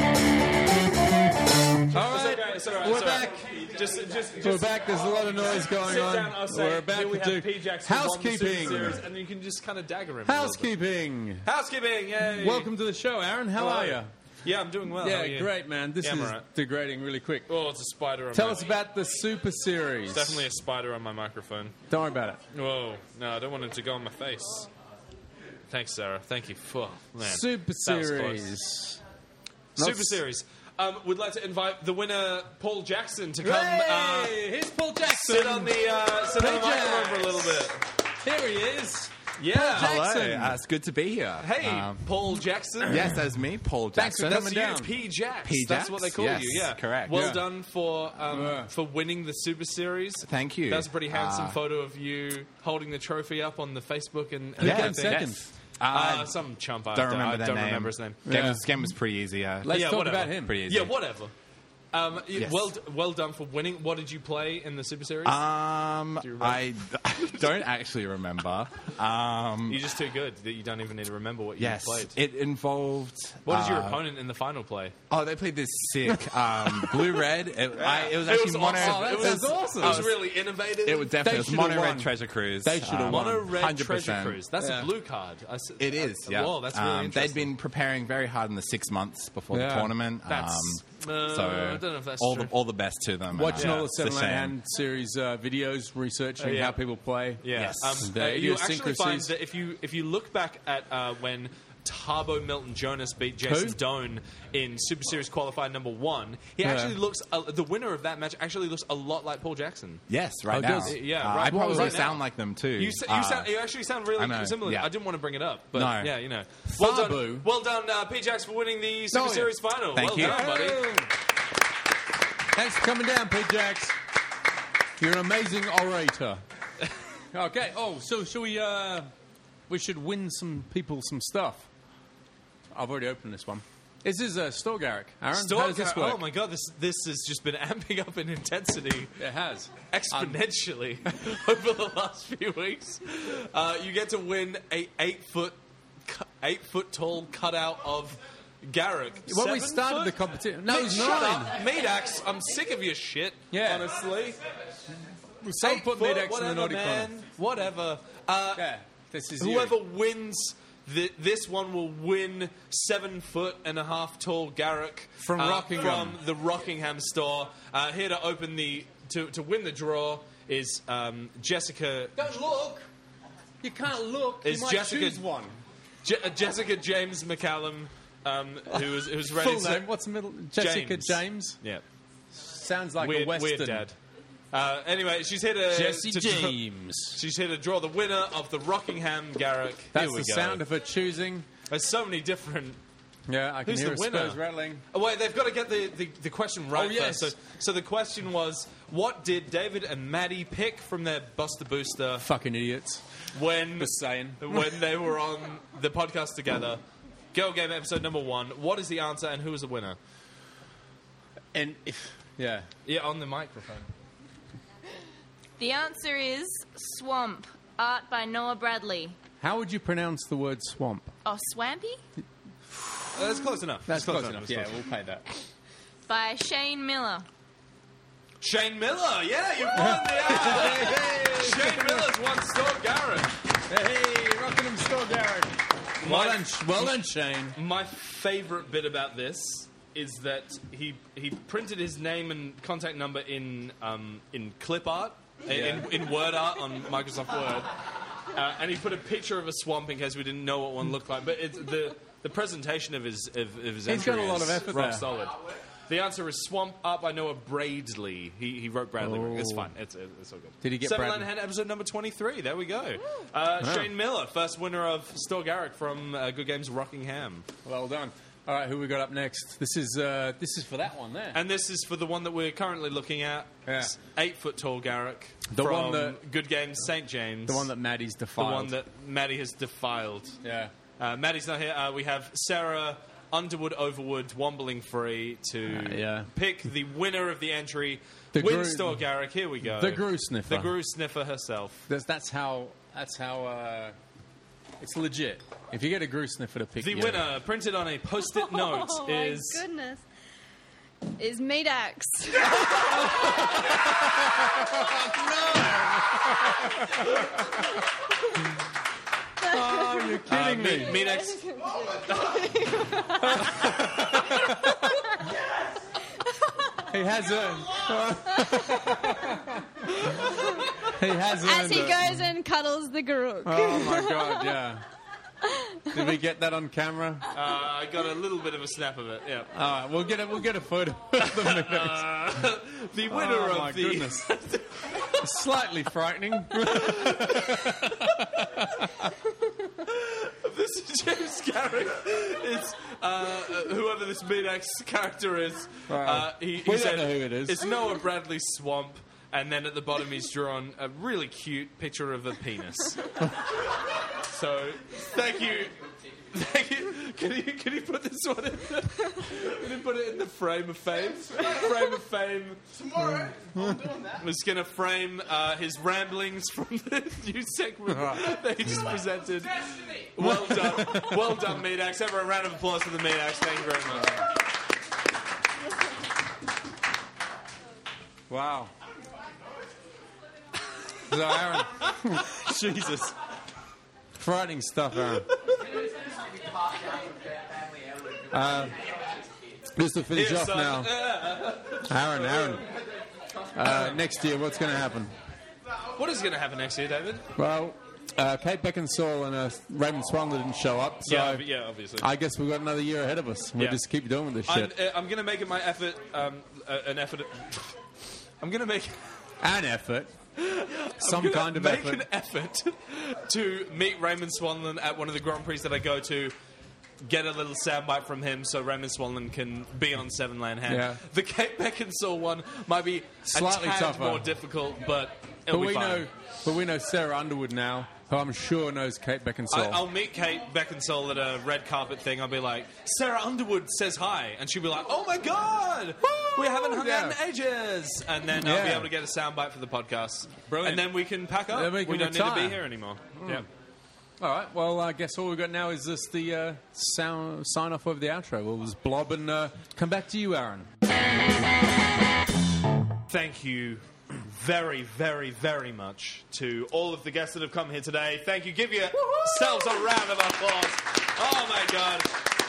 All right, It's all right, we're it's all right. back. Just We're back. There's a lot of noise going sit on. down. I'll say, We're about here we to have do P-Jax who won the Super housekeeping. Series, and you can just kind of dagger him. Housekeeping. Housekeeping, yay! Welcome to the show, Aaron. How Hello. are you? Yeah, I'm doing well. How are Yeah, you? great, man. This Yeah, I'm is alright. degrading really quick. Oh, it's a spider on Tell my... us about the Super Series. Definitely a spider on my microphone. Don't worry about it. Whoa, no, I don't want it to go on my face. Thanks, Sarah. Thank you. Oh, man. Super That was close. Series. Super Series. We'd like to invite the winner, Paul Jackson, to come Hey, here's Paul Jackson. sit on the P-Jax. microphone for a little bit. Here he is. Yeah. Jackson. Hello, it's good to be here. Hey, Paul Jackson. Yes, that's me, Paul Thanks for Jackson. coming That's down. you, P-Jax. P-Jax, That's what they call yes, you. Yeah, correct. Well Yeah. done for winning the Super Series. Thank you. That's a pretty handsome photo of you holding the trophy up on the Facebook and Who came everything. second? Yes. Some chump. I don't remember their don't name. remember his name. Game was pretty easy. Let's Yeah, talk whatever. about him. Pretty easy. Yeah, whatever. Yes. Well done for winning. What did you play in the Super Series? I don't actually remember. You're just too good that you don't even need to remember what you Yes, played. it involved. What did your opponent in the final play? Oh, they played this sick blue-red. It was actually mono. awesome. It was awesome. It was really innovative. It was definitely They mono should've red won. treasure cruise. They should've won. Mono Red 100%. Treasure Cruise. That's Yeah. a blue card. It is. Yeah. Whoa, that's really interesting. They'd been preparing very hard in the 6 months before the Yeah. tournament. That's- so I don't know if that's all true. the best to them. Watching all the It's a Seven Land shame. Hand series videos, researching yeah. how people play. Yeah. Yes. The You actually find idiosyncrasies. that if you look back at when Tabo Milton Jonas beat Jason Who? Doan in Super Series qualifier number 1, he Yeah. actually looks the winner of that match actually looks a lot like Paul Jackson. Yes, right Oh, now. does- yeah, I right- probably right now. sound like them too. You actually sound really I know, similar. yeah. I didn't want to bring it up, but No. yeah, you know. Well Fabu. done, well done, P-Jax, for winning the Super Oh, yeah. Series final. Thank well you. done, buddy. Thanks for coming down, P-Jax. You're an amazing orator. Okay. Oh, so should we? We should win some people some stuff. I've already opened this one. This is Storgarrick. Aaron, how does this work? Oh my god, this has just been amping up in intensity It has. exponentially over the last few weeks. You get to win a 8 foot tall cutout of Garrick. When we 7 started foot? the competition, no, it Mate, was shut 9. up, Medax. I'm sick of your shit. Yeah. honestly. Someone 8 put foot, Medax in the whatever, naughty man. corner. Whatever. Yeah, this is Whoever you. wins this one will win 7'1.5" tall Garrick From Rockingham. from the Rockingham store. Here to open to win the draw is Jessica. Don't look. You can't look. Is you might Jessica- choose one. Jessica James McCallum, who's ready Full to name? What's the middle? Jessica James. Yeah, Sounds like weird, a Western. weird dad. Anyway, she's here to Jesse to James. She's here to draw the winner of the Rockingham Garrick. That's Here we the go. sound of her choosing. There's so many different. Yeah, I can Who's hear the a winner? Spurs rattling. Oh, wait, they've got to get the question right Oh, yes. first. So the question was, what did David and Maddie pick from their Buster Booster Fucking idiots. when Just saying. when they were on the podcast together? Girl Game episode number 1. What is the answer and who is the winner? And if yeah, Yeah, on the microphone. The answer is Swamp, art by Noah Bradley. how would you pronounce the word swamp? Oh, Swampy? That's close enough. That's close enough. That's Yeah, close. we'll pay that. By Shane Miller. Shane Miller, yeah, you won the Shane Miller's won Store Garrett. Hey, Rockingham Store Garrett. Well done, Shane. My favourite bit about this is that he printed his name and contact number in clip art, in Word art on Microsoft Word, and he put a picture of a swamp in case we didn't know what one looked like. But it's the presentation of his entry got a lot is of effort rock there. solid. The answer is Swamp, art by Noah Braidley. He wrote Bradley. It's fine. It's all good. Did he get Seven Bradley? Land Hand episode number 23. There we go. Shane Miller, first winner of Store Garrick from Good Games Rockingham. Well done. All right, who we got up next? This is for that one there. And this is for the one that we're currently looking at. Yeah. It's 8 foot tall Garrick. The from one that- Good Games St. James. The one that Maddie's The defiled. one that Maddie has defiled. Yeah. Maddie's not here. We have Sarah Underwood Overwood wombling free to pick the winner of the entry. The Winstore Garrick. Here we go. The Gru Sniffer. The Gru Sniffer herself. That's how. It's legit. If you get a Gru Sniffer to pick The you. winner, printed on a post-it note, Oh is my goodness. Is Medax. Oh, you're kidding me. Medax. He has earned. He has earned As he it. goes and cuddles the Garuk. Oh my god, yeah. Did we get that on camera? I got a little bit of a snap of it. Yeah. All right, we'll get a photo of the Medax. The winner Oh of my the goodness. Slightly frightening. This is James Garrick. It's whoever this Medax character is. He We said don't know who it is. It's Noah Bradley Swamp, and then at the bottom he's drawn a really cute picture of a penis. So, thank you. Thank you. Can you put this one in? Can you put it in the frame of fame? Frame of fame. Tomorrow, I'm doing that. I'm just going to frame his ramblings from the new segment that he just presented. Well done, Medax. Have a round of applause for the Medax. Thank you very much. Wow. So, Aaron, Jesus. frightening stuff, Aaron. Just to finish Here, off son. now, Aaron. Next year, what's going to happen? What is going to happen next year, David? Well, Kate Beckinsale and Raymond Swanler didn't show up, so Yeah, obviously. I guess we've got another year ahead of us. We'll Yeah. just keep doing this shit. I'm going to make it my effort, an effort. I'm going to make An effort. Some gonna kind of make effort. an effort to meet Raymond Swanland at one of the Grand Prix that I go to. Get a little soundbite from him so Raymond Swanland can be on Seven Land Hand. Yeah. The Kate Beckinsale one might be Slightly a tad tougher. more difficult, but But it'll be we fine. know Sarah Underwood now, who I'm sure knows Kate Beckinsale. I'll meet Kate Beckinsale at a red carpet thing. I'll be like, Sarah Underwood says hi. And she'll be like, oh my God, we haven't hung out in ages. And then I'll be Yeah. able to get a soundbite for the podcast. Brilliant. And then we can pack up. Then we can don't need to retire. be here anymore. Yeah. All right, well, I guess all we've got now is just the sign off of the outro. We'll just blob and come back to you, Aaron. Thank you very, very, very much to all of the guests that have come here today. Thank you. Give yourselves a round of applause. Oh, my God.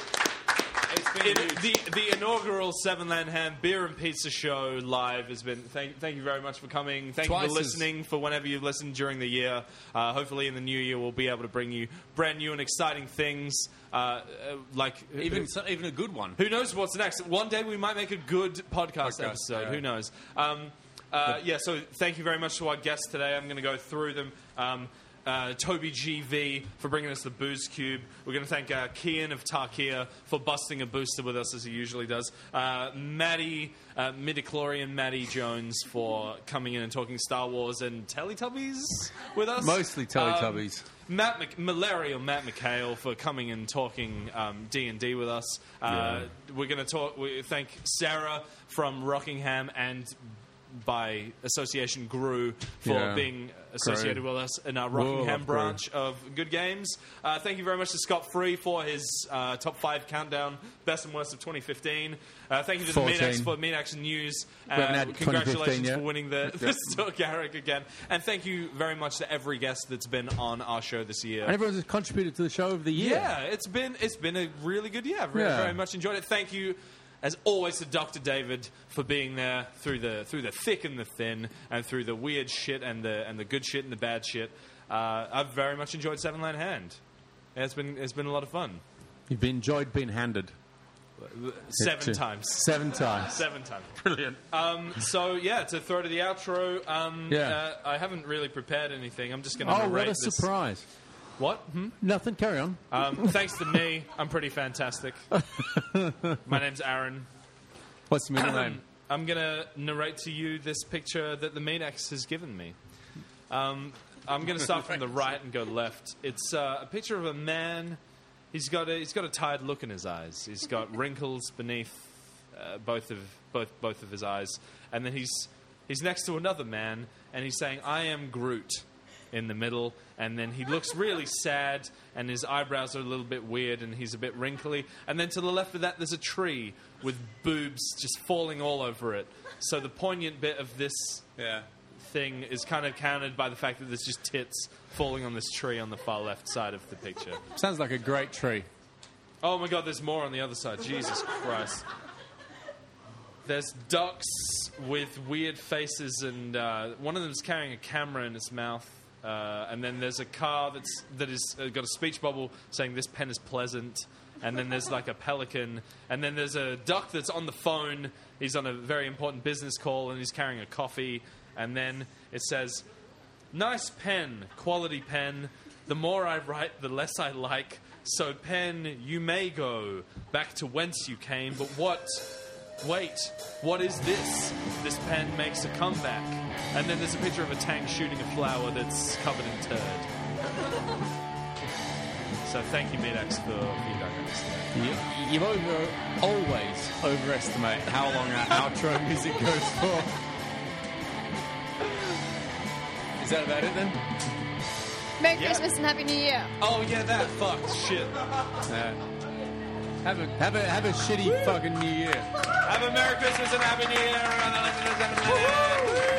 The inaugural Seven Land Hand Beer and Pizza Show live has been. Thank you very much for coming. Thank you Twice for listening. For whenever you've listened during the year, hopefully in the new year we'll be able to bring you brand new and exciting things. Like Even a good one. who knows what's next? One day we might make a good podcast episode. yeah. Who knows? So thank you very much to our guests today. I'm going to go through them. Toby GV for bringing us the Booze Cube. We're going to thank Kian of Tarkia for busting a booster with us as he usually does. Maddie, midichlorian Maddie Jones for coming in and talking Star Wars and Teletubbies with us. Mostly Teletubbies. Matt McHale for coming and talking D&D with us. We're going to talk. We thank Sarah from Rockingham and by association Gru for Yeah. being associated with us in our Rockingham Gru. branch of Good Games. Thank you very much to Scott Free for his top 5 countdown, best and worst of 2015. Thank you to the 14. Medax for Medax News. haven't had 2015 Congratulations yet. for winning the Store Garrick again. And thank you very much to every guest that's been on our show this year. And everyone's contributed to the show of the year. Yeah, it's been a really good year. I've very much enjoyed it. Thank you, as always, to Dr. David for being there through the thick and the thin, and through the weird shit and the good shit and the bad shit. I've very much enjoyed Seven Land Hand. Yeah, it's been a lot of fun. You've enjoyed being handed. 7 times. 7 times. 7 times. Brilliant. So, yeah, to throw to the outro, Yeah. I haven't really prepared anything. I'm just going to Oh, narrate what a this. surprise. What? Nothing. Carry on. Thanks to me, I'm pretty fantastic. My name's Aaron. What's the middle name? I'm going to narrate to you this picture that the Medax has given me. I'm going to start from the right and go left. It's a picture of a man. He's got a tired look in his eyes. He's got wrinkles beneath both of his eyes, and then he's next to another man, and he's saying, "I am Groot," in the middle, and then he looks really sad, and his eyebrows are a little bit weird, and he's a bit wrinkly. And then to the left of that, there's a tree with boobs just falling all over it. So the poignant bit of this thing is kind of countered by the fact that there's just tits falling on this tree on the far left side of the picture. Sounds like a great tree. Oh my God, there's more on the other side. Jesus Christ. There's ducks with weird faces, and one of them's carrying a camera in its mouth. And then there's a car that is got a speech bubble saying "This pen is pleasant." And then there's like a pelican. And then there's a duck that's on the phone. He's on a very important business call, and he's carrying a coffee. And then it says, "Nice pen, quality pen. The more I write, the less I like. So pen, you may go back to whence you came. But what? Wait, what is this? This pen makes a comeback." And then there's a picture of a tank shooting a flower that's covered in turd. So thank you, Medax, for feedback on this. You always overestimate how long our outro music goes for. Is that about it then? Merry Christmas and Happy New Year. Oh yeah, that fucked shit. Have a shitty fucking New Year. Have a Merry Christmas and Happy New Year.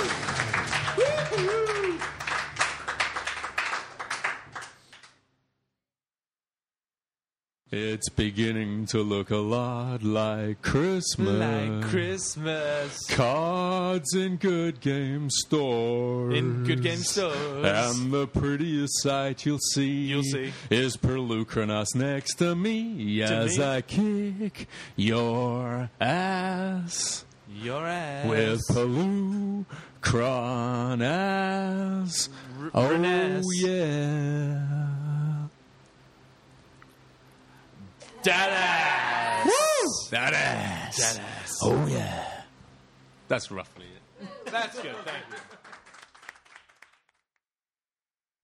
It's beginning to look a lot like Christmas. Like Christmas. Cards in good game stores. In good game stores. And the prettiest sight you'll see is Perlucranos next to me as I kick your ass. Your ass. With Perlucranos. Oh, yeah. That ass. Woo! That ass. That ass. Oh, yeah. That's roughly it. That's good. Thank you.